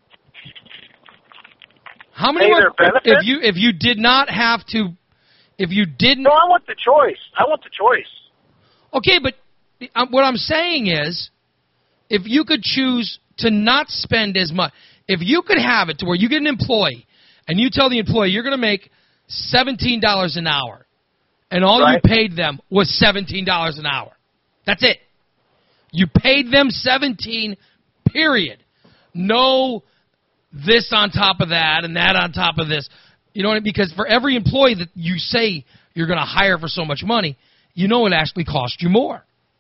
How many Pay more their benefits? if you if you did not have to if you didn't No, I want the choice. I want the choice. Okay, but um, what I'm saying is, if you could choose to not spend as much, if you could have it to where you get an employee, and you tell the employee you're going to make seventeen dollars an hour, and all Right. you paid them was seventeen dollars an hour. That's it. You paid them seventeen, period. No this on top of that and that on top of this. You know what I mean? Because for every employee that you say you're going to hire for so much money, you know it actually costs you more.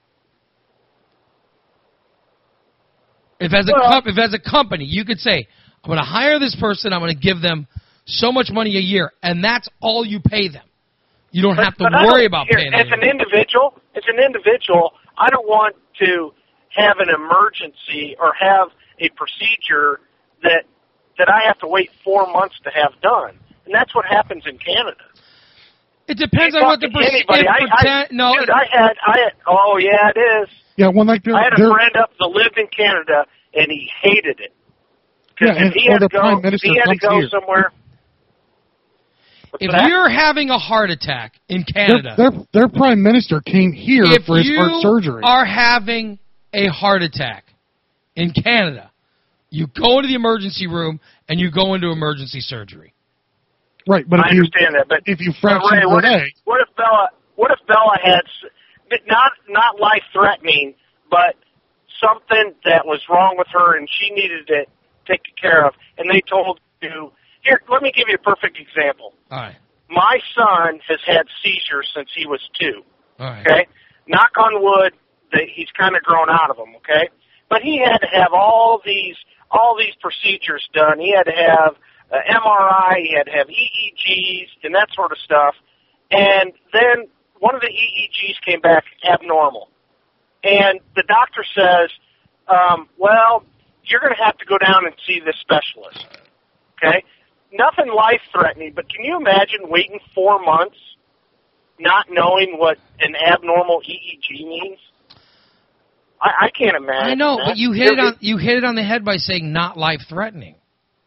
If as a Well- com- if as a company you could say, I'm going to hire this person, I'm going to give them so much money a year, and that's all you pay them. You don't have to But I worry don't- about here, paying as them. an individual. As an individual, I don't want to have an emergency or have a procedure that that I have to wait four months to have done, and that's what happens in Canada. It depends You on talk what the to procedure. anybody. I, I, No, dude, I had, I had, oh yeah, it is. Yeah, one like they're, I had a they're friend up that lived in Canada, and he hated it. Yeah, Because and if he or had the to go, Prime if Minister he had to comes go here. somewhere. What's If that? you're having a heart attack in Their, Canada, their, their Prime Minister came here if for his you heart surgery. are having a heart attack in Canada, you go into the emergency room and you go into emergency surgery. Right, but I if you, understand that, but if you but fracture Ray, your what if, leg, what if Bella? What if Bella had s- not not life threatening, but something that was wrong with her and she needed it taken care of, and they told you, here, let me give you a perfect example. All right. My son has had seizures since he was two. All right. Okay, knock on wood, that he's kind of grown out of them. Okay, but he had to have all these all these procedures done. He had to have uh, M R I, he had to have E E Gs and that sort of stuff. And then one of the E E Gs came back abnormal, and the doctor says, um, "Well, you're going to have to go down and see this specialist." Okay. Nothing life-threatening, but can you imagine waiting four months not knowing what an abnormal E E G means? I, I can't imagine. I know, that. but you hit it on you hit it on the head by saying not life-threatening.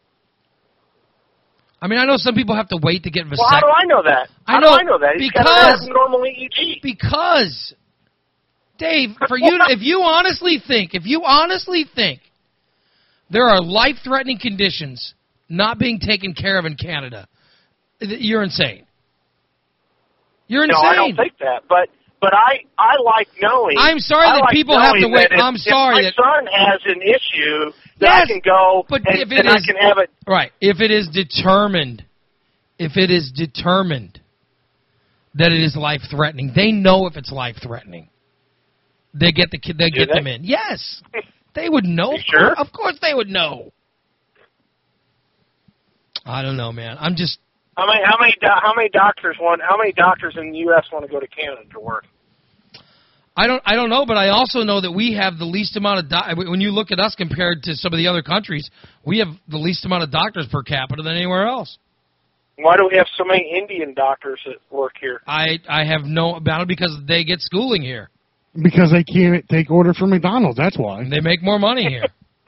I mean, I know some people have to wait to get vasectomy. Well, how do I know that? I How know, do I know that? He's got because- an abnormal E E G. Because, Dave, for you, if you honestly think, if you honestly think there are life-threatening conditions not being taken care of in Canada, th- you're insane. You're No, insane. I don't think that, but but I I like knowing. I'm sorry I that like people have to knowing wait. that if- I'm sorry If that- my son has an issue, that Yes, I can go but and, if it and I is- can have it. Right. If it is determined, if it is determined that it is life-threatening, they know if it's life-threatening. They get the kid. They Do get they? them in. Yes, they would know. You sure? Of course, they would know. I don't know, man. I'm just. How many how many do- how many doctors want? How many doctors in the U S want to go to Canada to work? I don't. I don't know, but I also know that we have the least amount of. Do- when you look at us compared to some of the other countries, we have the least amount of doctors per capita than anywhere else. Why do we have so many Indian doctors that work here? I I have no about it because they get schooling here. because they can't take orders from McDonald's, that's why. They make more money here.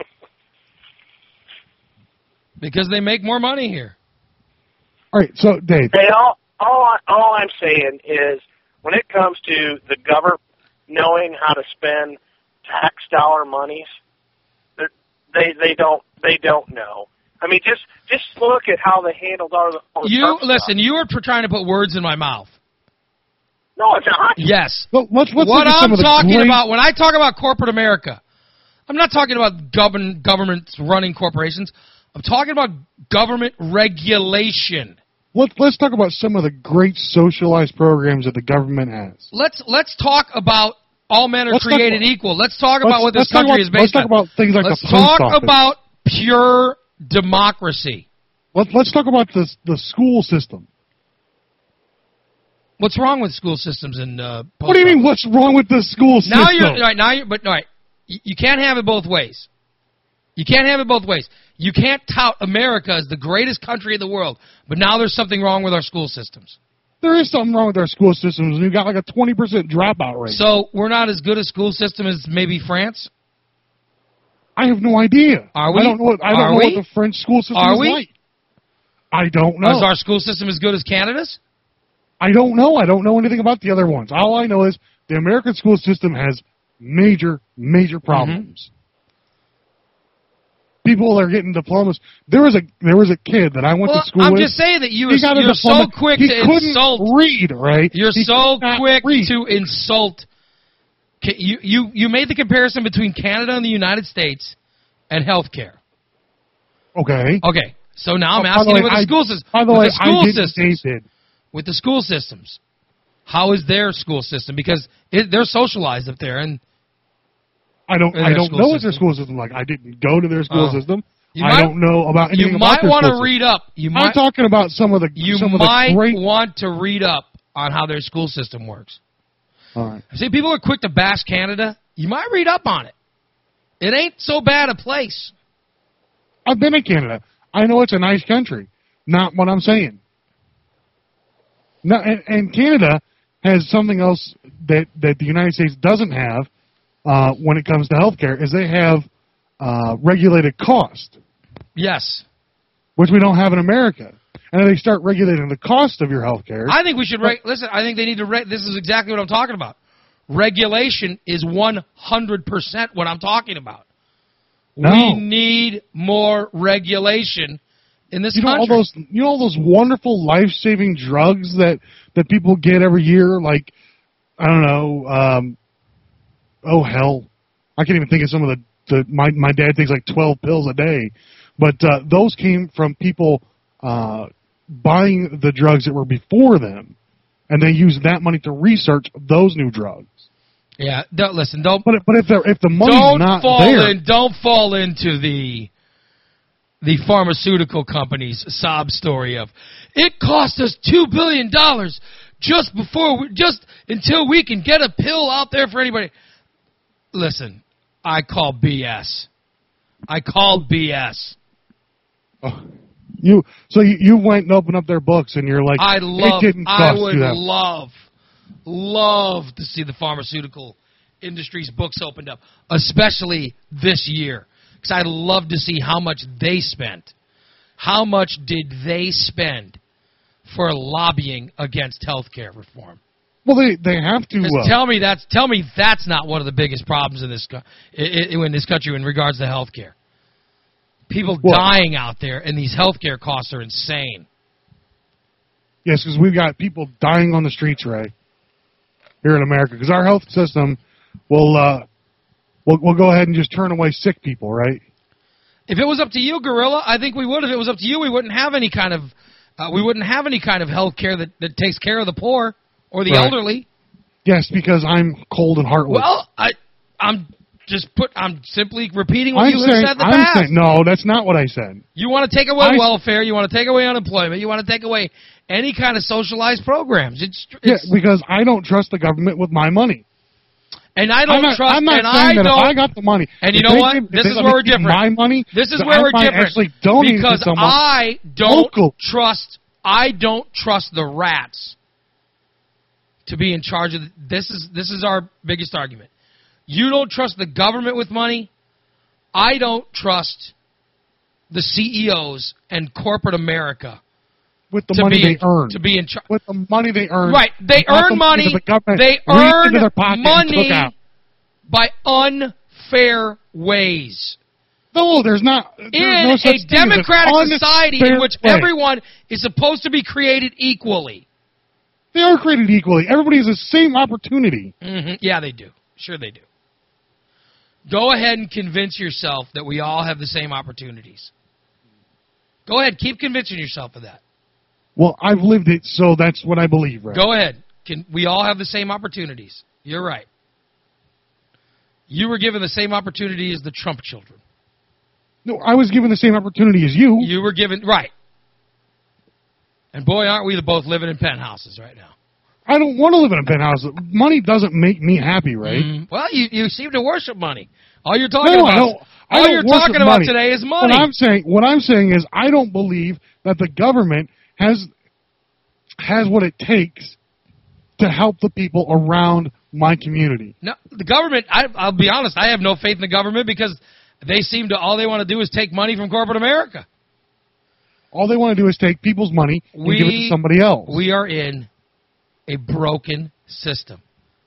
Because they make more money here. All right, so, Dave. Hey, all, all, I, all I'm saying is when it comes to the government knowing how to spend tax dollar monies, they're- they they don't they don't know. I mean, just just look at how they handled all the. All the You Trump listen. stuff. You are tr- trying to put words in my mouth. No, it's not. Yes. Well, let's, let's What look at some I'm of the talking great- about when I talk about corporate America, I'm not talking about govern governments running corporations. I'm talking about government regulation. Let's, let's talk about some of the great socialized programs that the government has. Let's let's talk about all men are Let's talk created about- equal. Let's talk about let's- what this let's talk country about- is based let's talk on. about things like let's the post talk office. about pure democracy. Let's, let's talk about the, the school system. What's wrong with school systems in uh, post What do you mean, office? what's wrong with the school system? Now you're all right. Now you but all right. You, you can't have it both ways. You can't have it both ways. You can't tout America as the greatest country in the world, but now there's something wrong with our school systems. There is something wrong with our school systems, and you got like a twenty percent dropout rate. So we're not as good a school system as maybe France. I have no idea. Are we? I don't know what, I don't Are know we? what the French school system Are is we? like. I don't know. Is our school system as good as Canada's? I don't know. I don't know anything about the other ones. All I know is the American school system has major, major problems. Mm-hmm. People are getting diplomas. There was a there was a kid that I went Well, to school I'm with. just saying that you He are, got a you're so diploma. quick he to couldn't insult. read, right? You're He so could not quick read. to insult. Ca- You, you, you made the comparison between Canada and the United States and healthcare. Okay. Okay, so now I'm Oh, by asking the you way, with the I- school system. By the with way, the school I did systems. Dave did. With the school systems, how is their school system? Because it, they're socialized up there, and I don't. in I their don't school know what their system. school system is like. I didn't go to their school Oh. system. You I might- don't know about anything you about might their want school to system. read up. You I'm might talking about some of the you some might of the great. want to read up on how their school system works. All right. See, people are quick to bash Canada. You might read up on it. It ain't so bad a place. I've been in Canada. I know it's a nice country. Not what I'm saying. No, and, and Canada has something else that, that the United States doesn't have uh, when it comes to healthcare. Is they have uh, regulated cost, Yes. which we don't have in America. And if they start regulating the cost of your health care. I think we should, re- listen, I think they need to, re- this is exactly what I'm talking about. Regulation is one hundred percent what I'm talking about. No. We need more regulation in this You know all country. those, you know all those wonderful life-saving drugs that, that people get every year, like I don't know, um, oh hell, I can't even think of some of the, the my my dad takes like twelve pills a day, but uh, those came from people uh, buying the drugs that were before them, and they used that money to research those new drugs. Yeah, don't, listen, don't, But but if the if the money's don't not fall there, in, don't fall into the the pharmaceutical company's sob story of it cost us two billion dollars just before we, just until we can get a pill out there for anybody. Listen, I call B S. I call B S. oh, you so you, you went and opened up their books and you're like, I love. it didn't I cost would you that. love, love to see the pharmaceutical industry's books opened up, especially this year, because I'd love to see how much they spent. How much did they spend for lobbying against health care reform? Well, they they have to. Just Uh, tell me that's tell me that's not one of the biggest problems in this co- in, in this country in regards to health care. People What? dying out there, and these health care costs are insane. yes, because we've got people dying on the streets, Ray, here in America. Because our health system will uh, will will go ahead and just turn away sick people, right? If it was up to you, Gorilla, I think we would. If it was up to you, we wouldn't have any kind of uh, we wouldn't have any kind of health care that, that takes care of the poor or the Right. elderly. Yes, because I'm cold and heartless. Well, I I'm just put I'm simply repeating what I'm you saying, have said in the I'm past. saying, no, that's not what I said. You want to take away I- welfare, you want to take away unemployment, you want to take away any kind of socialized programs. It's, Yeah, it's because I don't trust the government with my money. and I don't I'm not, trust I'm not and saying I that don't if I got the money, And you if know they what? give- if This they is let where me we're keep different. My money, This is that where I we're might different. Actually donate because to someone I don't local. trust I don't trust the rats to be in charge of the, this is this is our biggest argument. You don't trust the government with money. I don't trust the C E Os and corporate America with the to money be they in, earn. to be in charge. With the money they earn. Right, they not the earn money. that the government They reached earn into their pocket and took money out. by unfair ways. No, there's not. There's In no such a thing as an democratic society in unfair which way. everyone is supposed to be created equally. They are created equally. Everybody has the same opportunity. Mm-hmm. Yeah, they do. Sure they do. Go ahead and convince yourself that we all have the same opportunities. Go ahead. Keep convincing yourself of that. Well, I've lived it, so that's what I believe, right? Go ahead. Can, we all have the same opportunities. You're right. You were given the same opportunity as the Trump children. No, I was given the same opportunity as you. You were given... Right. And boy, aren't we both living in penthouses right now. I don't want to live in a penthouse. Money doesn't make me happy, right? Mm, well, you, you seem to worship money. All you're talking No, about, I don't. I all don't you're worship talking about money. today is money. What I'm saying, what I'm saying is, I don't believe that the government has has what it takes to help the people around my community. No, the government. I, I'll be honest. I have no faith in the government because they seem to all they want to do is take money from corporate America. All they want to do is take people's money and We- give it to somebody else. We are in a broken system.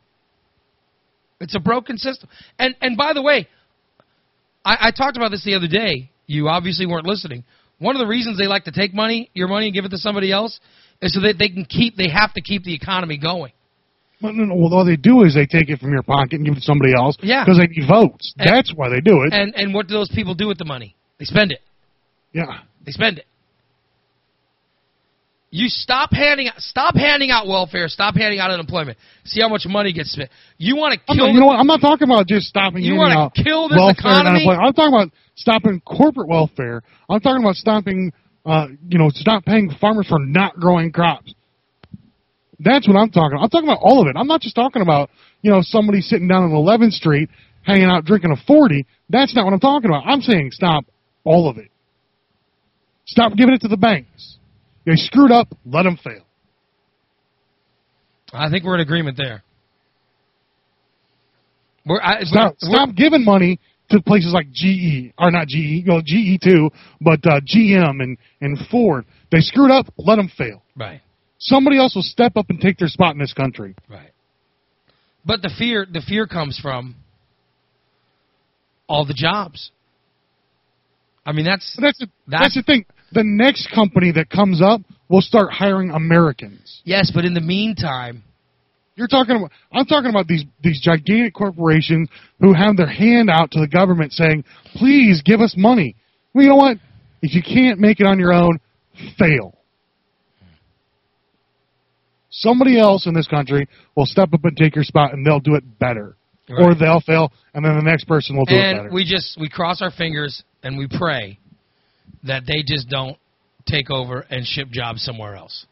It's a broken system. And and by the way, I, I talked about this the other day. You obviously weren't listening. One of the reasons they like to take money, your money, and give it to somebody else is so that they can keep. They have to keep the economy going. Well, no, no, well, all they do is they take it from your pocket and give it to somebody else Yeah. because they need votes. And- That's why they do it. And and what do those people do with the money? They spend it. yeah. They spend it. You stop handing out, stop handing out welfare. Stop handing out unemployment. See how much money gets spent. You want to I'm kill. not, you know what? I'm not talking about just stopping You handing wanna out kill this welfare and economy? unemployment. I'm talking about stopping corporate welfare. I'm talking about stopping, uh, you know, stop paying farmers for not growing crops. That's what I'm talking about. I'm talking about all of it. I'm not just talking about, you know, somebody sitting down on eleventh Street hanging out drinking a forty. That's not what I'm talking about. I'm saying stop all of it. Stop giving it to the banks. They screwed up. Let them fail. I think we're in agreement there. We're, I, Stop, we're, stop giving money to places like G E, or not G E, well, G E too, but uh, G M and, and Ford. They screwed up, let them fail. Right. Somebody else will step up and take their spot in this country. Right. But the fear, the fear comes from all the jobs. I mean, that's But that's the, that's, that's the thing. The next company that comes up will start hiring Americans. yes, but in the meantime, You're talking about. I'm talking about these these gigantic corporations who have their hand out to the government saying, "Please give us money." Well, you know what? If you can't make it on your own, fail. Somebody else in this country will step up and take your spot, and they'll do it better, Right. or they'll fail, and then the next person will do it and better. we just we cross our fingers and we pray that they just don't take over and ship jobs somewhere else.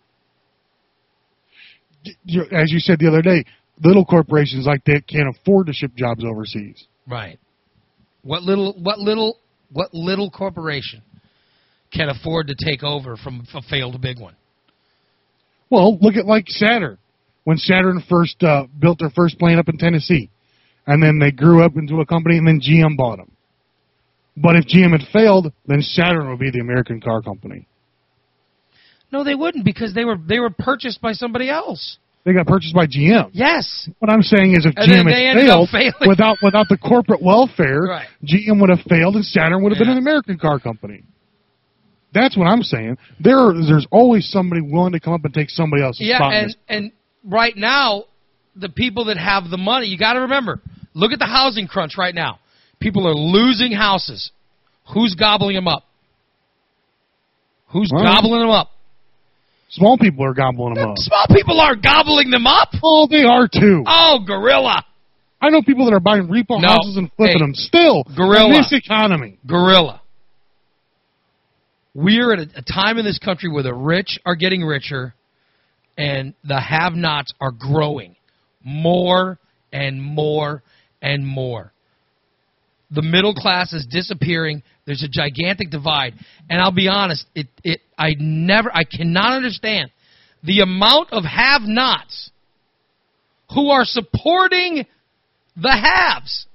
You- As you said the other day, little corporations like that can't afford to ship jobs overseas. Right. What little what little what little corporation can afford to take over from a failed big one? Well, look at like Saturn. When Saturn first uh, built their first plant up in Tennessee, and then they grew up into a company, and then G M bought them. But if G M had failed, then Saturn would be the American car company. No, they wouldn't because they were they were purchased by somebody else. They got purchased by G M. Yes. What I'm saying is if And G then M they had ended up failed, failing. without without the corporate welfare, Right. G M would have failed, and Saturn would have been Yeah. an American car company. That's what I'm saying. There, are, there's always somebody willing to come up and take somebody else's Yeah, spot. in and this. and right now, the people that have the money, you got to remember. Look at the housing crunch right now. People are losing houses. Who's gobbling them up? Who's Well, gobbling them up? Small people are gobbling them up. Small people are gobbling them up. Oh, they are too. Oh, gorilla, I know people that are buying repo No. houses and flipping Hey, them still gorilla. in this economy. gorilla. We're at a, a time in this country where the rich are getting richer and the have-nots are growing more and more and more. The middle class is disappearing. There's a gigantic divide. And I'll be honest, it, it I never I cannot understand the amount of have-nots who are supporting the haves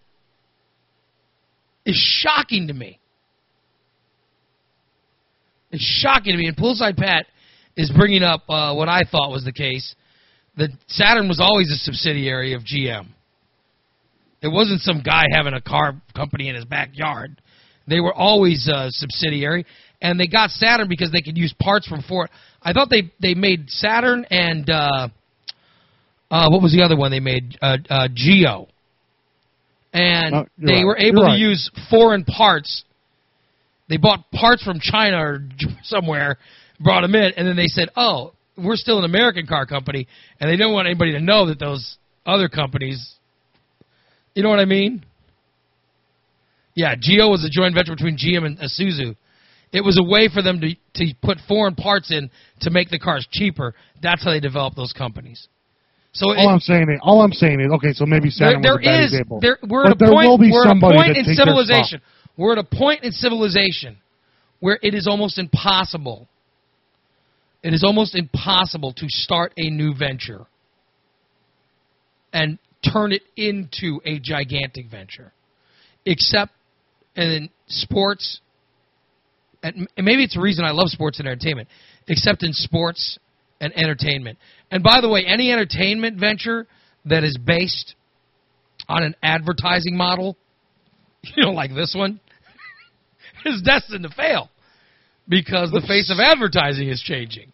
is shocking to me. It's shocking to me. And Poolside Pat is bringing up uh, what I thought was the case, that Saturn was always a subsidiary of G M. It wasn't some guy having a car company in his backyard. They were always a subsidiary, and they got Saturn because they could use parts from Ford. I thought they, they made Saturn and uh, uh, what was the other one they made? Uh, uh, Geo. And No, you're they right. were able You're to right. use foreign parts. They bought parts from China or somewhere, brought them in, and then they said, oh, we're still an American car company, and they don't want anybody to know that those other companies, you know what I mean? Yeah, Geo was a joint venture between G M and Isuzu. It was a way for them to, to put foreign parts in to make the cars cheaper. That's how they developed those companies. So All it, I'm saying is, all I'm saying is, okay, so maybe there, Saturn there was a bad is, example. there, we're but at a there point, will be we're at a somebody point that in takes their civilization. spot. We're at a point in civilization where it is almost impossible. It is almost impossible to start a new venture and turn it into a gigantic venture, except in sports. And maybe it's the reason I love sports and entertainment, except in sports and entertainment. And by the way, any entertainment venture that is based on an advertising model, you know, like this one, is destined to fail because the face of advertising is changing.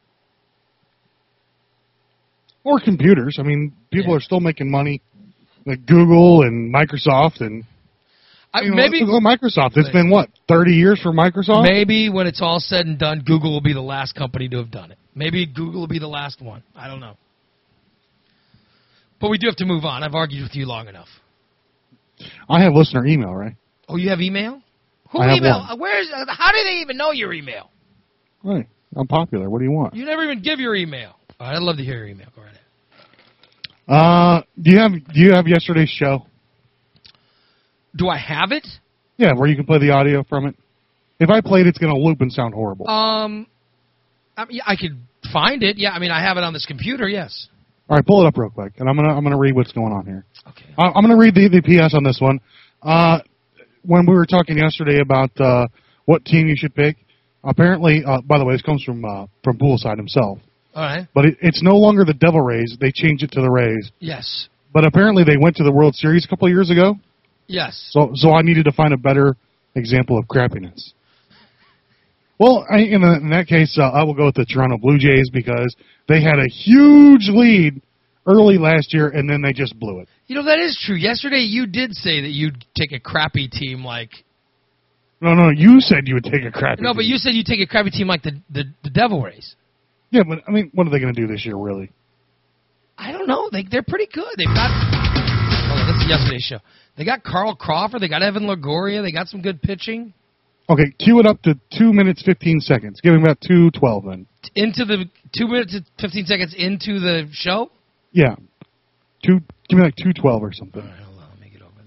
Or computers. I mean, people Yeah. are still making money. Like Google and Microsoft and I, you know, maybe look at Microsoft. It's been what, thirty years for Microsoft? maybe when it's all said and done, Google will be the last company to have done it. Maybe Google will be the last one. I don't know. But we do have to move on. I've argued with you long enough. I have listener email, right? Oh, you have email? Who I have email? one. Where's? Uh, how do they even know your email? Right. I'm popular. What do you want? You never even give your email. All right, I'd love to hear your email. Go right ahead. Uh, do you have do you have yesterday's show? Do I have it? Yeah, where you can play the audio from it. If I played, it's going to loop and sound horrible. Um, I, mean, I could find it. Yeah, I mean, I have it on this computer. Yes. All right, pull it up real quick, and I'm gonna I'm gonna read what's going on here. Okay. I- I'm gonna read the, the P S on this one. Uh, when we were talking yesterday about uh, what team you should pick, apparently, uh, by the way, this comes from uh, from Poolside himself. All right. But it, it's no longer the Devil Rays. They changed it to the Rays. Yes. But apparently they went to the World Series a couple of years ago. Yes. So so I needed to find a better example of crappiness. Well, I, in, a, in that case, uh, I will go with the Toronto Blue Jays because they had a huge lead early last year, and then they just blew it. You know, that is true. Yesterday you did say that you'd take a crappy team like... No, no, you said you would take a crappy No, team. but you said you'd take a crappy team like the, the, the Devil Rays. Yeah, but, I mean, what are they going to do this year, really? I don't know. They, they're pretty good. They've got... Oh, that's yesterday's show. They got Carl Crawford. They got Evan Longoria. They got some good pitching. Okay, cue it up to two minutes, fifteen seconds. Give him about two twelve then. Into the... Two minutes and fifteen seconds into the show? Yeah. Two. Give me like two twelve or something. All right, hold on. Let me get over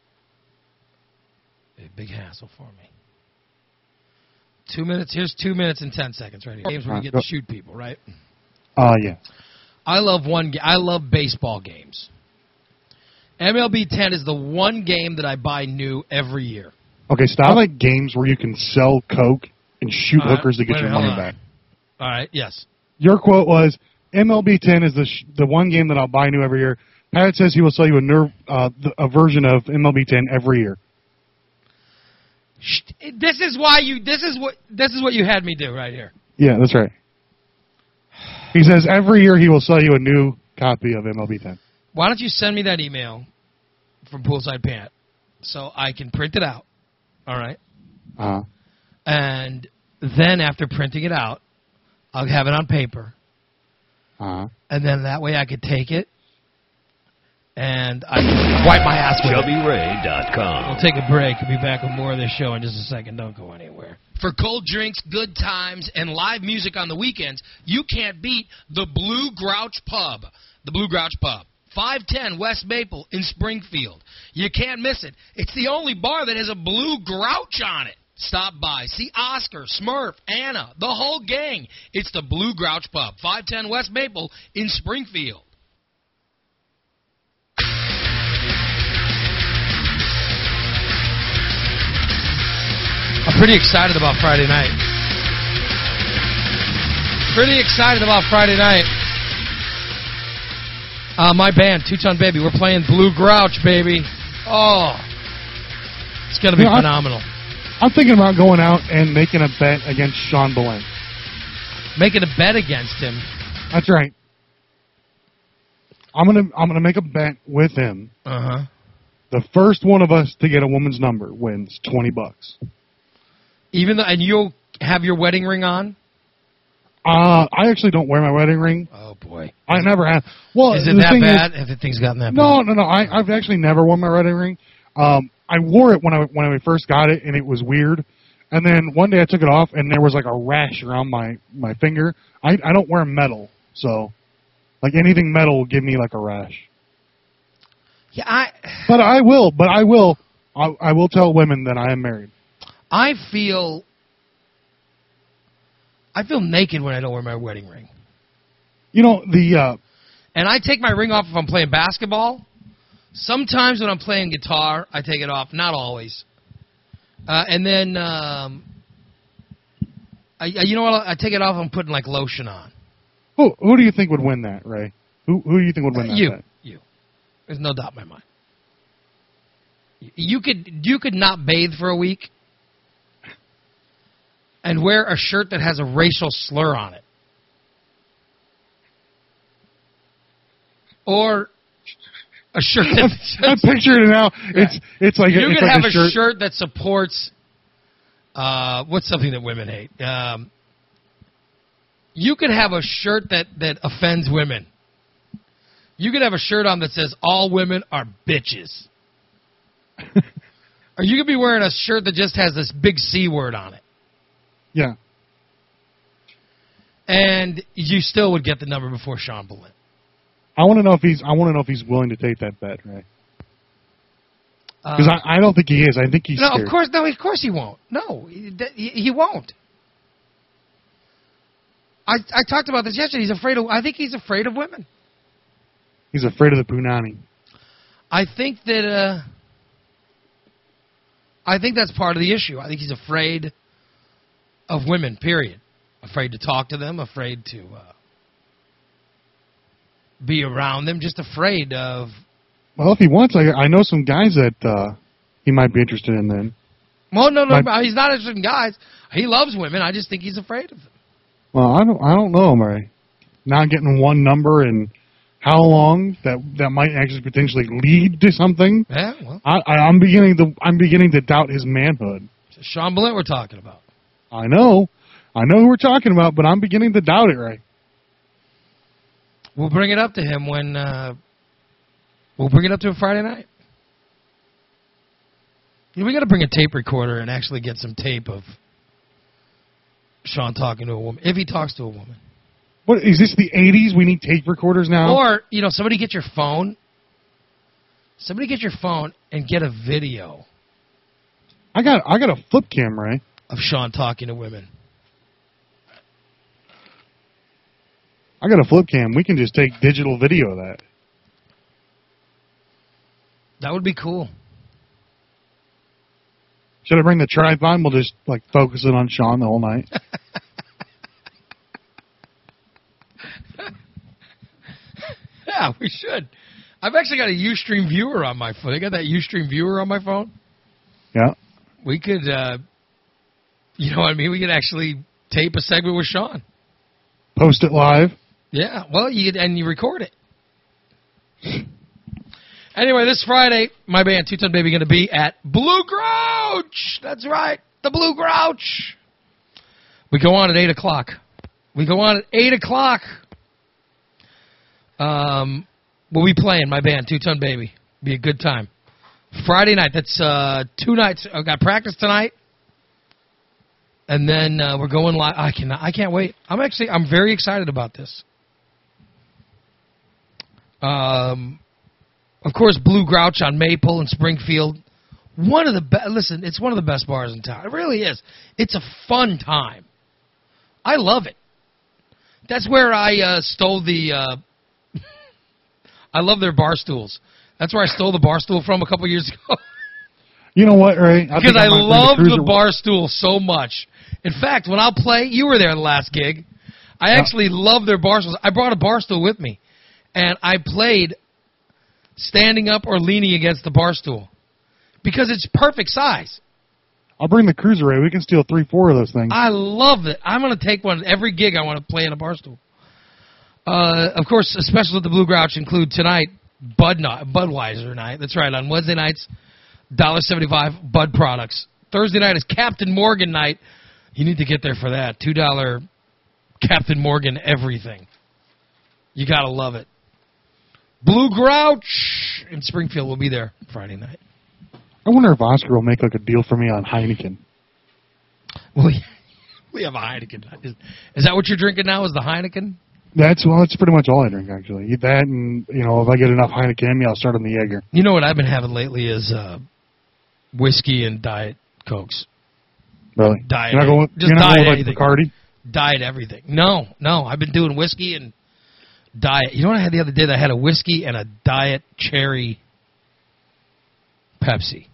there. A big hassle for me. Two minutes. Here's two minutes and ten seconds right here. Games where you get to shoot people, right? Uh, yeah. I love one. Ga- I love baseball games. M L B ten is the one game that I buy new every year. Okay, stop. I like games where you can sell Coke and shoot All right, hookers to get wait, your hold money on. back. All right. Yes. Your quote was, M L B ten is the sh- the one game that I'll buy new every year. Pat says he will sell you a, ner- uh, th- a version of M L B ten every year. This is why you. This is what. This is what you had me do right here. Yeah, that's right. He says every year he will sell you a new copy of M L B ten. Why don't you send me that email from Poolside Pant so I can print it out? All right. Uh-huh. And then after printing it out, I'll have it on paper. Uh-huh. And then that way I could take it and I can wipe my ass with it. Chubby Ray dot com. We'll take a break. We'll be back with more of this show in just a second. Don't go anywhere. For cold drinks, good times, and live music on the weekends, you can't beat the Blue Grouch Pub. The Blue Grouch Pub. five ten West Maple in Springfield. You can't miss it. It's the only bar that has a blue grouch on it. Stop by. See Oscar, Smurf, Anna, the whole gang. It's the Blue Grouch Pub. five ten West Maple in Springfield. I'm pretty excited about Friday night. Pretty excited about Friday night. Uh, my band, Two Ton Baby, we're playing Blue Grouch, baby. Oh, it's going to be You know, phenomenal. I'm thinking about going out and making a bet against Sean Belen. Making a bet against him. That's right. I'm gonna I'm gonna make a bet with him. Uh huh. The first one of us to get a woman's number wins twenty bucks. Even though, and you'll have your wedding ring on. Uh, I actually don't wear my wedding ring. Oh boy, I never have. Well, is it the that thing bad? Is, Have things gotten that no, bad? no, no. I, I've actually never worn my wedding ring. Um, I wore it when I when I first got it, and it was weird. And then one day I took it off, and there was like a rash around my my finger. I I don't wear metal, so like anything metal will give me like a rash. Yeah, I. But I will. But I will. I, I will tell women that I am married. I feel. I feel naked when I don't wear my wedding ring. You know the. Uh, And I take my ring off if I'm playing basketball. Sometimes when I'm playing guitar, I take it off. Not always. Uh, and then, um, I, you know what? I take it off. I'm putting like lotion on. who who do you think would win that, Ray? Who who do you think would win that? You, bet? you. There's no doubt in my mind. You could you could not bathe for a week and wear a shirt that has a racial slur on it, or a shirt that I'm picturing it now. It's it's like you it's could like have a a shirt. shirt that supports uh, what's something that women hate. Um, you could have a shirt that, that offends women. You could have a shirt on that says all women are bitches. Or you could be wearing a shirt that just has this big C word on it. Yeah. And you still would get the number before Sean Belen. I want to know if he's. I want to know if he's willing to take that bet, right? Because Uh, I, I don't think he is. I think he's no, scared. of course, no, of course he won't. No, he, he, he won't. I I talked about this yesterday. He's afraid of. I think he's afraid of women. He's afraid of the punani. I think that uh, I think that's part of the issue. I think he's afraid of women, period. Afraid to talk to them, afraid to uh, be around them, just afraid of... Well, if he wants, I, I know some guys that uh, he might be interested in then. Well, no, no, My, he's not interested in guys. He loves women. I just think he's afraid of them. Well, I don't, I don't know, Murray. Not getting one number and how long that that might actually potentially lead to something. Yeah, well, I, I, I'm beginning to, I'm beginning to doubt his manhood. it's Sean Billett we're talking about. I know, I know who we're talking about, but I'm beginning to doubt it, Ray. We'll bring it up to him when uh, we'll bring it up to him Friday night. You know, we got to bring a tape recorder and actually get some tape of Sean talking to a woman, if he talks to a woman. What is this? The eighties? We need tape recorders now. Or you know, somebody get your phone. Somebody get your phone and get a video I got, I got a flip cam, Ray. of Sean talking to women. I got a flip cam. We can just take digital video of that. That would be cool. Should I bring the tripod? We'll just like focus it on Sean the whole night. Yeah, we should. I've actually got a Ustream viewer on my phone. I got that Ustream viewer on my phone. Yeah. We could, uh, you know what I mean? We could actually tape a segment with Sean. Post it live. Yeah, well, you and you record it. Anyway, this Friday, my band, Two Ton Baby, going to be at Blue Grouch. That's right, the Blue Grouch. We go on at eight o'clock. We go on at eight o'clock. Um, we'll be playing, my band, Two Ton Baby. Be a good time. Friday night, that's uh, two nights. I've got practice tonight. And then uh, we're going live. I can I can't wait. I'm actually, I'm very excited about this. Um, of course, Blue Grouch on Maple in Springfield. One of the best. Listen, it's one of the best bars in town. It really is. It's a fun time. I love it. That's where I uh, stole the. Uh, I love their bar stools. That's where I stole the bar stool from a couple years ago. You know what, Ray? I Because think I, might bring love cruiser- the bar stool so much. In fact, when I'll play, you were there the last gig. I Yeah. actually love their bar stools. I brought a bar stool with me, and I played standing up or leaning against the bar stool because it's perfect size. I'll bring the cruiser, Ray. We can steal three, four of those things. I love it. I'm going to take one every gig. I want to play in a bar stool. Uh, of course, specials at the Blue Grouch include tonight Bud night, Budweiser night. That's right. On Wednesday nights, one dollar seventy-five Bud products. Thursday night is Captain Morgan night. You need to get there for that. two dollars Captain Morgan everything. You got to love it. Blue Grouch in Springfield will be there Friday night. I wonder if Oscar will make like a deal for me on Heineken. We, we have a Heineken. Is, is that what you're drinking now, is the Heineken? That's well, that's pretty much all I drink actually. Eat that, and you know, if I get enough Heineken, yeah, I'll start on the Jaeger. You know what I've been having lately is uh, whiskey and Diet Cokes. Really? Diet. You're not going, Just you're not diet going with anything. like Bacardi? Diet everything. No, no. I've been doing whiskey and diet. You know what I had the other day? I had a whiskey and a Diet Cherry Pepsi.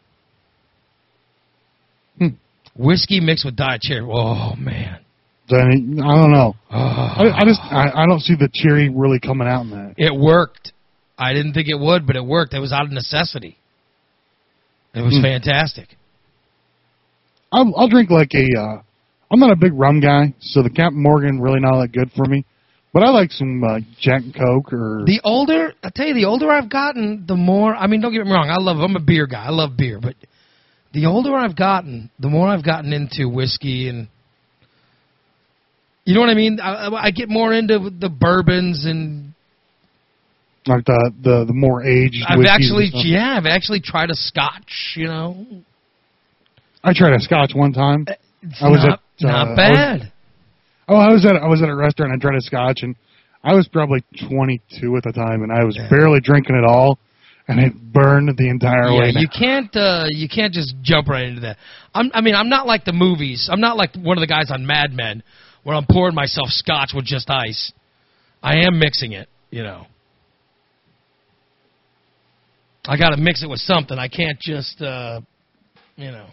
Hmm. Whiskey mixed with Diet Cherry. Oh, man. Then I don't know. Oh. I, I just I, I don't see the cherry really coming out in that. It worked. I didn't think it would, but it worked. It was out of necessity. It was Hmm. fantastic. I'll, I'll drink like a. Uh, I'm not a big rum guy, so the Captain Morgan really not that good for me. But I like some uh, Jack and Coke or. The older, I tell you, the older I've gotten, the more. I mean, don't get me wrong. I love. I'm a beer guy. I love beer, but the older I've gotten, the more I've gotten into whiskey and. You know what I mean? I, I get more into the bourbons and. like the the, the more aged. I've whiskeys actually, and stuff. yeah, I've actually tried a Scotch. You know, I tried a Scotch one time. it's I was not, at, uh, not I was- bad. Oh, I was at I was at a restaurant. I tried a Scotch, and I was probably twenty-two at the time, and I was Yeah. barely drinking at all, and it burned the entire Yeah, way. you down. can't uh, you can't just jump right into that. I'm, I mean, I'm not like the movies. I'm not like one of the guys on Mad Men where I'm pouring myself Scotch with just ice. I am mixing it, you know. I got to mix it with something. I can't just uh, You know.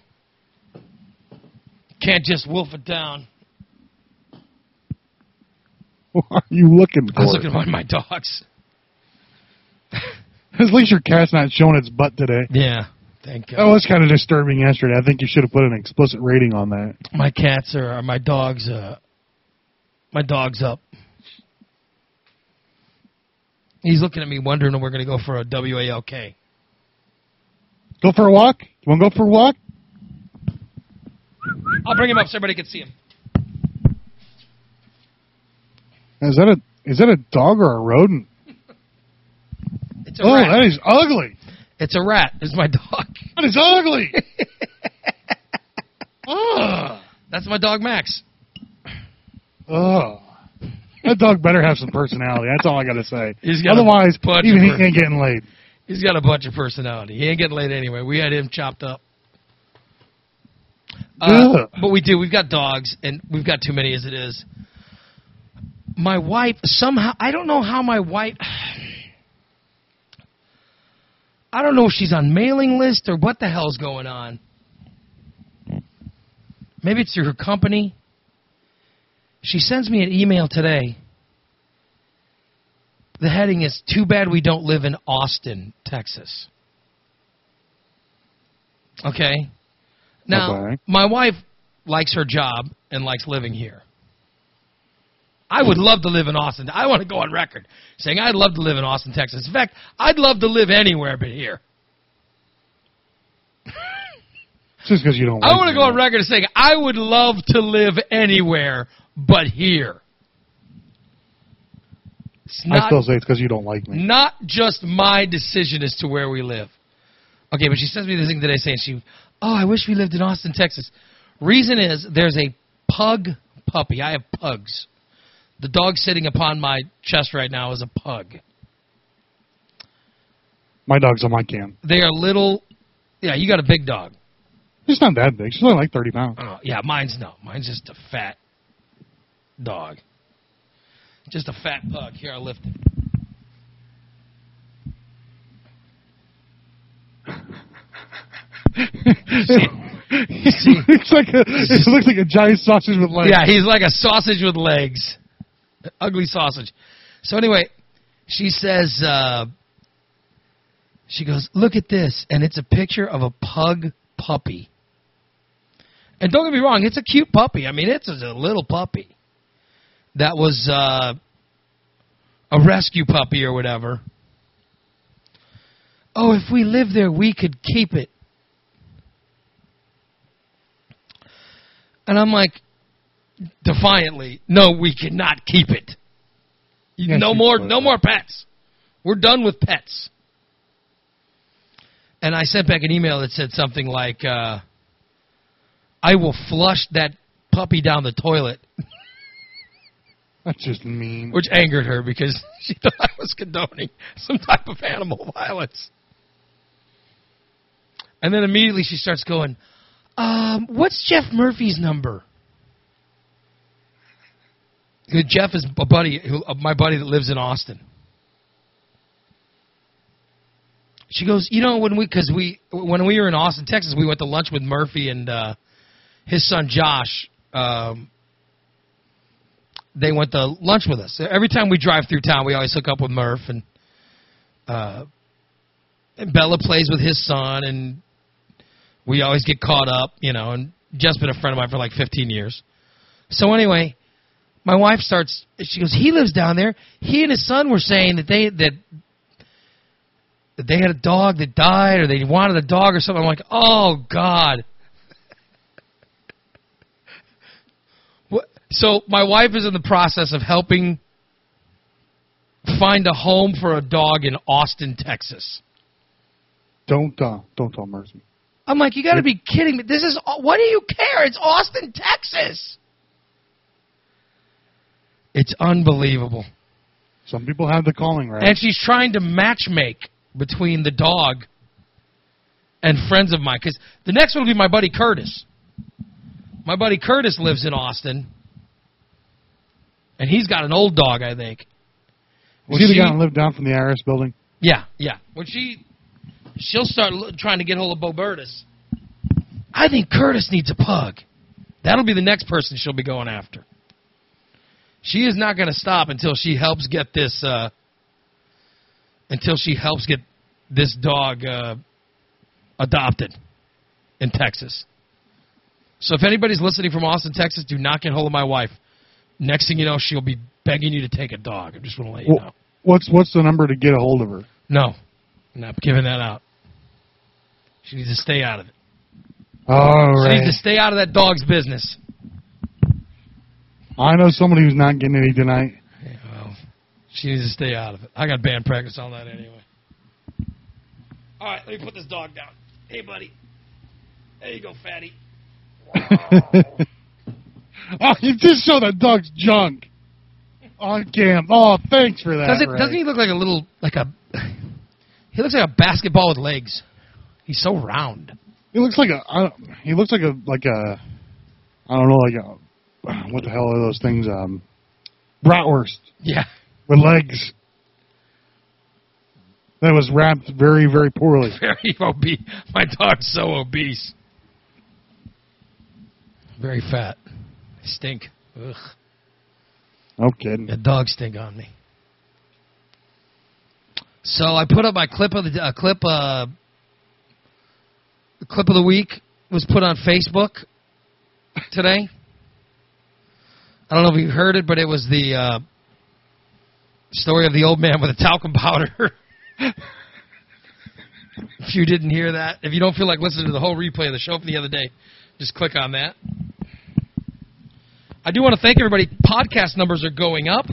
Can't just wolf it down. What are you looking for? I was looking at one of my dogs. At least your cat's not showing its butt today. Yeah, thank God. That was kind of disturbing yesterday. I think you should have put an explicit rating on that. My cats are, are my dogs. Uh, my dog's up. He's looking at me, wondering if we're going to go for a W A L K. Go for a walk? You want to go for a walk? I'll bring him up so everybody can see him. Is that a is that a dog or a rodent? It's a oh, rat. that is ugly. It's a rat. It's my dog. That is ugly. Ugh. That's my dog, Max. Ugh. That dog better have some personality. That's all I got to say. He's got Otherwise, a bunch even of he per- ain't getting laid. He's got a bunch of personality. He ain't getting laid anyway. We had him chopped up. Uh, but we do. We've got dogs, and we've got too many as it is. My wife, somehow, I don't know how my wife, I don't know if she's on mailing list or what the hell's going on. Maybe it's through her company. She sends me an email today. The heading is, "Too bad we don't live in Austin, Texas." Okay? Now, Okay. my wife likes her job and likes living here. I would love to live in Austin. I want to go on record saying I'd love to live in Austin, Texas. In fact, I'd love to live anywhere but here. Just because you don't like I want to it. go on record saying I would love to live anywhere but here. It's I not, still say it's because you don't like me. not just my decision as to where we live. Okay, but she sends me this thing today saying, she, oh, I wish we lived in Austin, Texas. Reason is there's a pug puppy. I have pugs. The dog sitting upon my chest right now is a pug. My dog's on my cam. They are little. Yeah, you got a big dog. She's not that big. She's only like thirty pounds. Oh, yeah, mine's no. Mine's just a fat dog. Just a fat pug. Here, I'll lift it. it, looks like a, it looks like a giant sausage with legs. Yeah, he's like a sausage with legs. Ugly sausage. So anyway, she says, uh, she goes, look at this. And it's a picture of a pug puppy. And don't get me wrong, it's a cute puppy. I mean, it's a little puppy. That was uh, a rescue puppy or whatever. Oh, if we lived there, we could keep it. And I'm like, defiantly, no, we cannot keep it. Yes, no you more, could. no more pets. We're done with pets. And I sent back an email that said something like, uh, I will flush that puppy down the toilet. That's just mean. Which angered her because she thought I was condoning some type of animal violence. And then immediately she starts going, um, what's Jeff Murphy's number? Because Jeff is a buddy, who, uh, my buddy that lives in Austin. She goes, you know, when we, because we, when we were in Austin, Texas, we went to lunch with Murphy and uh, his son Josh. Um, they went to lunch with us. Every time we drive through town, we always hook up with Murph, and, uh, and Bella plays with his son, and we always get caught up, you know. And Jeff's been a friend of mine for like fifteen years. So anyway, my wife starts. She goes, he lives down there. He and his son were saying that they that. that they had a dog that died, or they wanted a dog or something. I'm like, oh, God. What? So my wife is in the process of helping find a home for a dog in Austin, Texas. Don't uh, don't tell Mercy. I'm like, you got to be kidding me. This is, what do you care? It's Austin, Texas. It's unbelievable. Some people have the calling right. And she's trying to matchmake between the dog and friends of mine. Because the next one will be my buddy Curtis. My buddy Curtis lives in Austin. And he's got an old dog, I think. Was he the guy that lived down from the I R S building? Yeah, yeah. When she, she'll start lo- trying to get hold of Bo Burtis. I think Curtis needs a pug. That'll be the next person she'll be going after. She is not going to stop until she helps get this, uh, until she helps get this dog uh, adopted in Texas. So if anybody's listening from Austin, Texas, do not get hold of my wife. Next thing you know, she'll be begging you to take a dog. I just want to let you Well, know. What's what's the number to get a hold of her? No, I'm not giving that out. She needs to stay out of it. All She right. needs to stay out of that dog's business. I know somebody who's not getting any tonight. Yeah, well, she needs to stay out of it. I got band practice all night anyway. All right, let me put this dog down. Hey, buddy. There you go, fatty. Oh, you just showed that dog's junk on cam. Oh, thanks for that. Does it, Ray. doesn't he look like a little, like a, he looks like a basketball with legs. He's so round. He looks like a. I don't, he looks like a like a. I don't know, like a. What the hell are those things? Um, bratwurst Yeah. with legs. That was wrapped very, very poorly. Very obese. My dog's so obese. Very fat. Stink. Ugh. No kidding. The dog stink on me. So I put up my clip of the uh, clip. Uh, the clip of the week was put on Facebook today. I don't know if you heard it, but it was the uh, story of the old man with the talcum powder. If you didn't hear that, if you don't feel like listening to the whole replay of the show from the other day, just click on that. I do want to thank everybody. Podcast numbers are going up,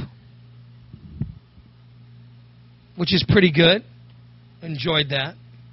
which is pretty good. Enjoyed that.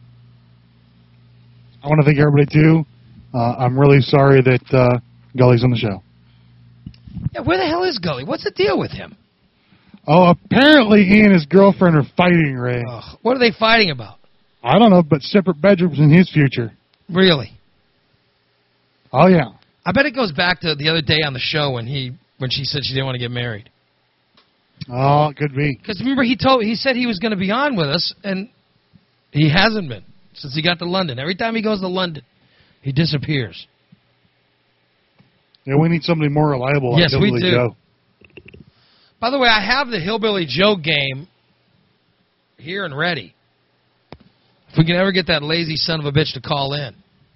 I want to thank everybody too. Uh, I'm really sorry that uh, Gully's on the show. Yeah, where the hell is Gully? What's the deal with him? Oh, apparently he and his girlfriend are fighting, Ray. Ugh, what are they fighting about? I don't know, but separate bedrooms in his future. Really? Oh yeah. I bet it goes back to the other day on the show when he when she said she didn't want to get married. Oh, it could be. Because remember, he told he said he was going to be on with us, and he hasn't been since he got to London. Every time he goes to London, he disappears. Yeah, we need somebody more reliable. Like Yes, we Hillbilly do. Joe. By the way, I have the Hillbilly Joe game here and ready. If we can ever get that lazy son of a bitch to call in.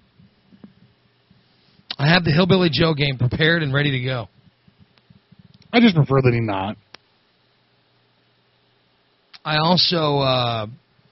I have the Hillbilly Joe game prepared and ready to go. I just prefer that he not. I also, uh,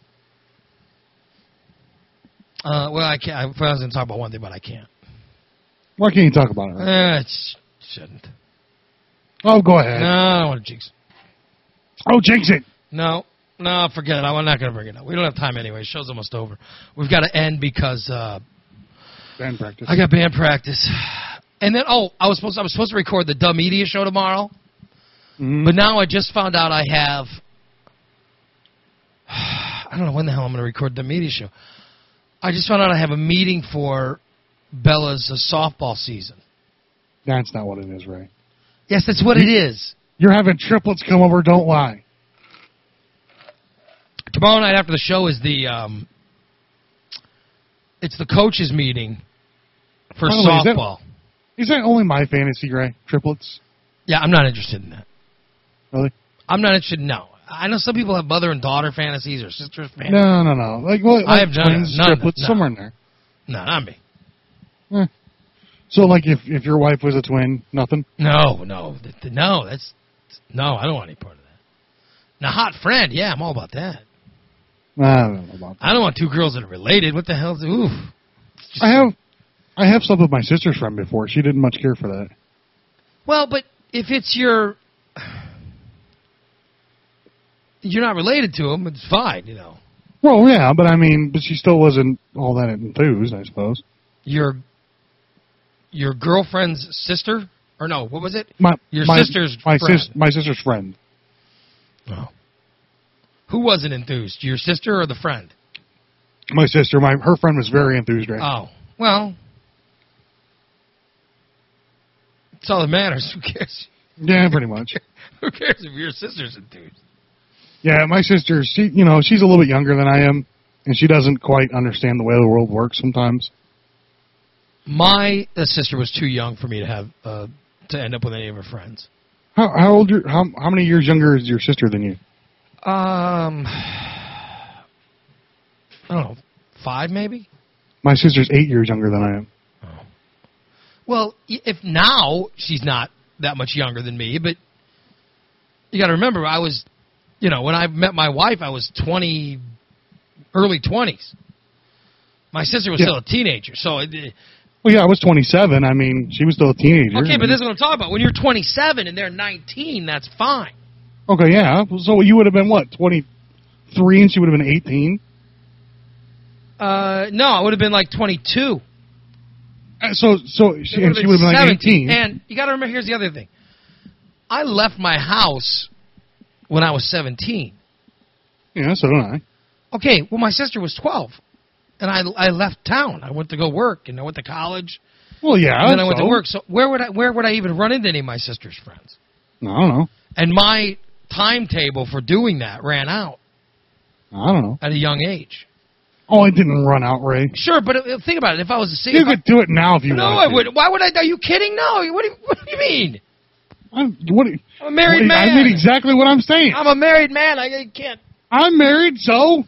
uh, well, I can't. I was going to talk about one thing, but I can't. Why can't you talk about it? Ray? Eh, it shouldn't. Oh, go ahead. No, I don't want to jinx. Oh, jinx it. No, no, forget it. I'm not going to bring it up. We don't have time anyway. Show's almost over. We've got to end because uh, Band practice. I got band practice. And then, oh, I was supposed I was supposed to record the Dumb Media show tomorrow, Mhm. but now I just found out I have. I don't know when the hell I'm going to record the media show. I just found out I have a meeting for Bella's uh, softball season. That's not what it is, Ray. Yes, that's what it is. You're having triplets come over. Don't lie. Tomorrow night after the show is the um, it's the coaches meeting for By the way, is that- softball. Is that only my fantasy, Ray? Triplets? Yeah, I'm not interested in that. Really? I'm not interested. No, I know some people have mother and daughter fantasies or sisters fantasies. No, no, no. Like, what? I Like have none- twins, none of it, triplets, no. somewhere in there. No, not me. Eh. So, like, if if your wife was a twin, nothing. No, no, th- th- no. That's no. I don't want any part of that. Now, hot friend, yeah, I'm all about that. I don't know about that. I don't want two girls that are related. What the hell's oof? It's just- I have, I have slept with my sister's friend before. She didn't much care for that. Well, but if it's your, you're not related to him, it's fine. You know, Well, yeah, but I mean, but she still wasn't all that enthused, I suppose. your your girlfriend's sister, or no, what was it? My Your my, sister's my friend. sis, my sister's friend. Oh. Who wasn't enthused? Your sister or the friend? My sister, my her friend was very enthused. Right? Oh, well, that's all that matters. Who cares? Yeah, pretty much. Who cares if your sister's enthused? Yeah, my sister, she, you know, she's a little bit younger than I am, and she doesn't quite understand the way the world works sometimes. My uh, sister was too young for me to have uh, to end up with any of her friends. How, how old? Your, how how many years younger is your sister than you? Um, I don't know, five maybe. My sister's eight years younger than I am. Oh. Well, if now she's not that much younger than me, but you got to remember, I was, you know, when I met my wife, I was twenty, early twenties. My sister was Yeah. still a teenager, so. It, Well, yeah, I was twenty-seven. I mean, she was still a teenager. Okay, I but mean, this is what I'm talking about. When you're twenty-seven and they're nineteen, that's fine. Okay, yeah. So you would have been, what, twenty-three and she would have been eighteen? Uh, no, I would have been like twenty-two. Uh, So so she, It and she would have been like seventeen. eighteen. And you got to remember, here's the other thing. I left my house when I was seventeen. Yeah, so did I. Okay, well, my sister was twelve. And I, I left town. I went to go work, and I went to college. Well, yeah. And then I went so. to work. So where would I where would I even run into any of my sister's friends? I don't know. And my timetable for doing that ran out I don't know. at a young age. Oh, it didn't run out, Ray. Sure, but uh, think about it. If I was a You single, could do it now if you no, wanted I to. would. Why would I? Are you kidding? No. What do you, what do you mean? I'm, what, do you- I'm a married what- man. I mean exactly what I'm saying. I'm a married man. I can't. I'm married, so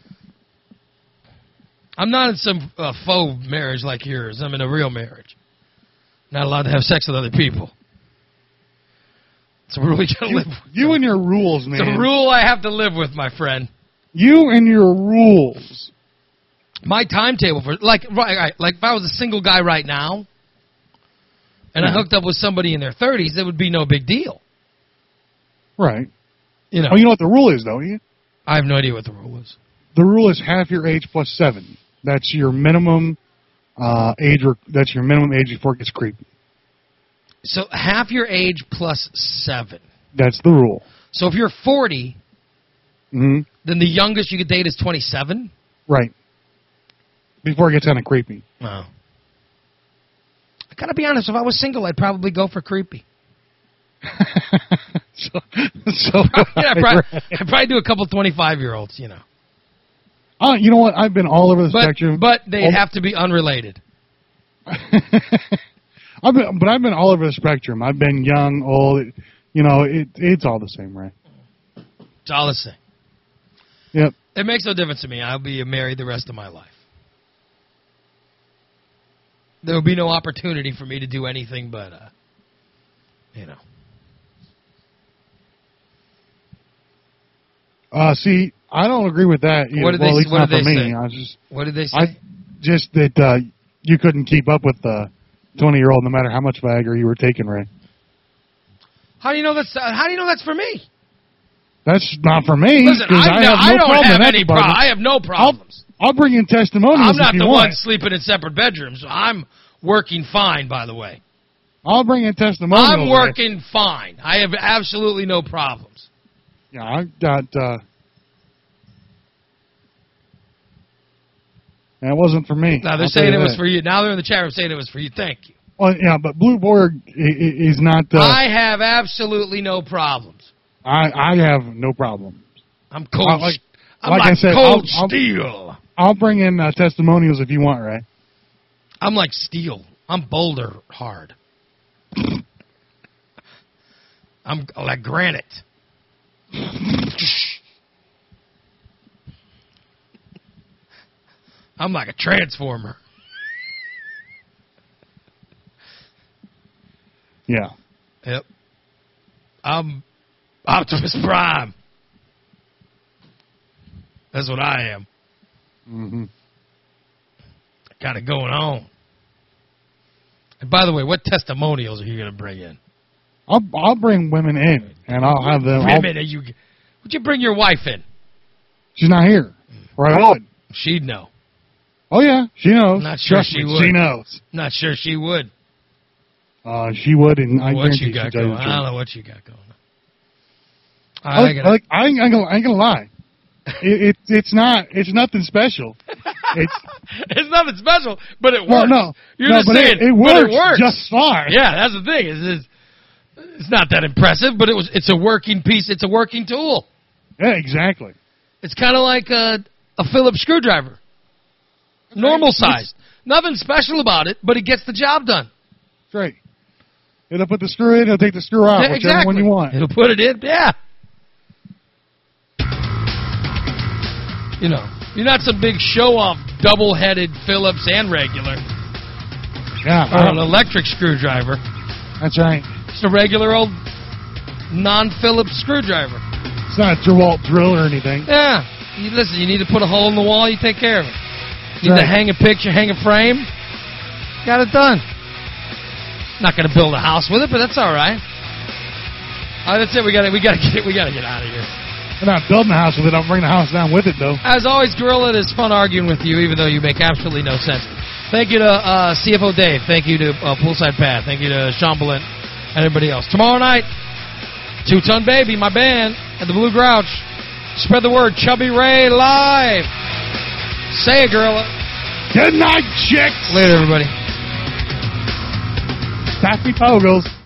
I'm not in some uh, faux marriage like yours. I'm in a real marriage. Not allowed to have sex with other people. It's a rule you gotta you, live with. you and your rules, man. It's a rule I have to live with, my friend. You and your rules. My timetable for like right, right like if I was a single guy right now, and I Yeah. hooked up with somebody in their thirties, it would be no big deal. Right. You know, Oh, you know what the rule is, don't you? I have no idea what the rule is. The rule is half your age plus seven. That's your minimum uh, age. Or, that's your minimum age before it gets creepy. So half your age plus seven. That's the rule. So if you're forty, hmm then the youngest you could date is twenty-seven? Right. Before it gets kind of creepy. Wow. I gotta be honest, if I was single, I'd probably go for creepy. so, so yeah, I'd, probably, I'd probably do a couple twenty-five-year-olds, you know. Uh, you know what? I've been all over the But, spectrum. but they'd All- have to be unrelated. I've been, but I've been all over the spectrum. I've been young, old. You know, it, it's all the same, right? It's all the same. Yep. It makes no difference to me. I'll be married the rest of my life. There will be no opportunity for me to do anything but, uh, you know. Uh, see, I don't agree with that. Either. What did well, they- at least what not did for they me. say? I was just, What did they say? I just that uh, you couldn't keep up with the twenty-year-old, no matter how much Viagra you were taking, Ray. How do you know that's? Uh, how do you know that's for me? That's not for me. Listen, 'cause I, I, no, have no I don't problem have in that any problems. department. I have no problems. I'll, I'll bring in testimonials I'm not if you the want. one sleeping in separate bedrooms. I'm working fine, by the way. I'll bring in testimonials. I'm Ray. working fine. I have absolutely no problems. Yeah, I've got. Uh, that wasn't for me. Now they're I'll tell saying you it was that. for you. Now they're in the chat room saying it was for you. Thank you. Well, yeah, but Blue Borg i- i- is not. Uh, I have absolutely no problems. I I have no problem. I'm cold. Uh, like- I'm like like, I said, cold I'll- I'll- steel. I'll bring in uh, testimonials if you want, Ray. I'm like steel. I'm boulder hard. I'm like granite. I'm like a transformer. Yeah. Yep. I'm Optimus Prime. That's what I am. hmm Kind of going on. And by the way, what testimonials are you going to bring in? I'll I'll bring women in, and I'll have them. I'll- Women, are you? Would you bring your wife in? she's not here, or I would. She'd know. Oh yeah, she knows. Not sure Trust she me, would. She knows. Not sure she would. Uh, she would, and I what guarantee you got she'd tell you going? the I don't truth. know what you got going. I, I, like, gotta, I, like, I, ain't, I, ain't gonna, I ain't gonna lie. it, it it's not it's nothing special. It's it's nothing special, but it works. well, no, You're no, just but saying, it, it but works, it works. just fine. Yeah, that's the thing. Is it's, it's not that impressive, but it was. It's a working piece. It's a working tool. Yeah, exactly. It's kind of like a, a Phillips screwdriver, normal It's- sized. Nothing special about it, but it gets the job done. That's right. It'll put the screw in, it'll take the screw out, Yeah, whichever exactly. one you want. It'll put it in, yeah. You know, you're not some big show-off double-headed Phillips and regular. Yeah. Or an electric screwdriver. That's right. Just a regular old non-Phillips screwdriver. It's not a DeWalt drill or anything. Yeah. You, listen, you need to put a hole in the wall, you take care of it. You need Right. to hang a picture, hang a frame. Got it done. Not going to build a house with it, but that's all right. All right, that's it. We got to we got to get we got to get out of here. We're not building a house with it. I'll bring the house down with it, though. As always, Gorilla, it is fun arguing with you, even though you make absolutely no sense. Thank you to uh, C F O Dave. Thank you to uh, Poolside Pat. Thank you to Sean Balint and everybody else. Tomorrow night, Two Ton Baby, my band, at the Blue Grouch. Spread the word. Chubby Ray live. Say it, Gorilla. Good night, chicks. Later, everybody. Pass me pogos.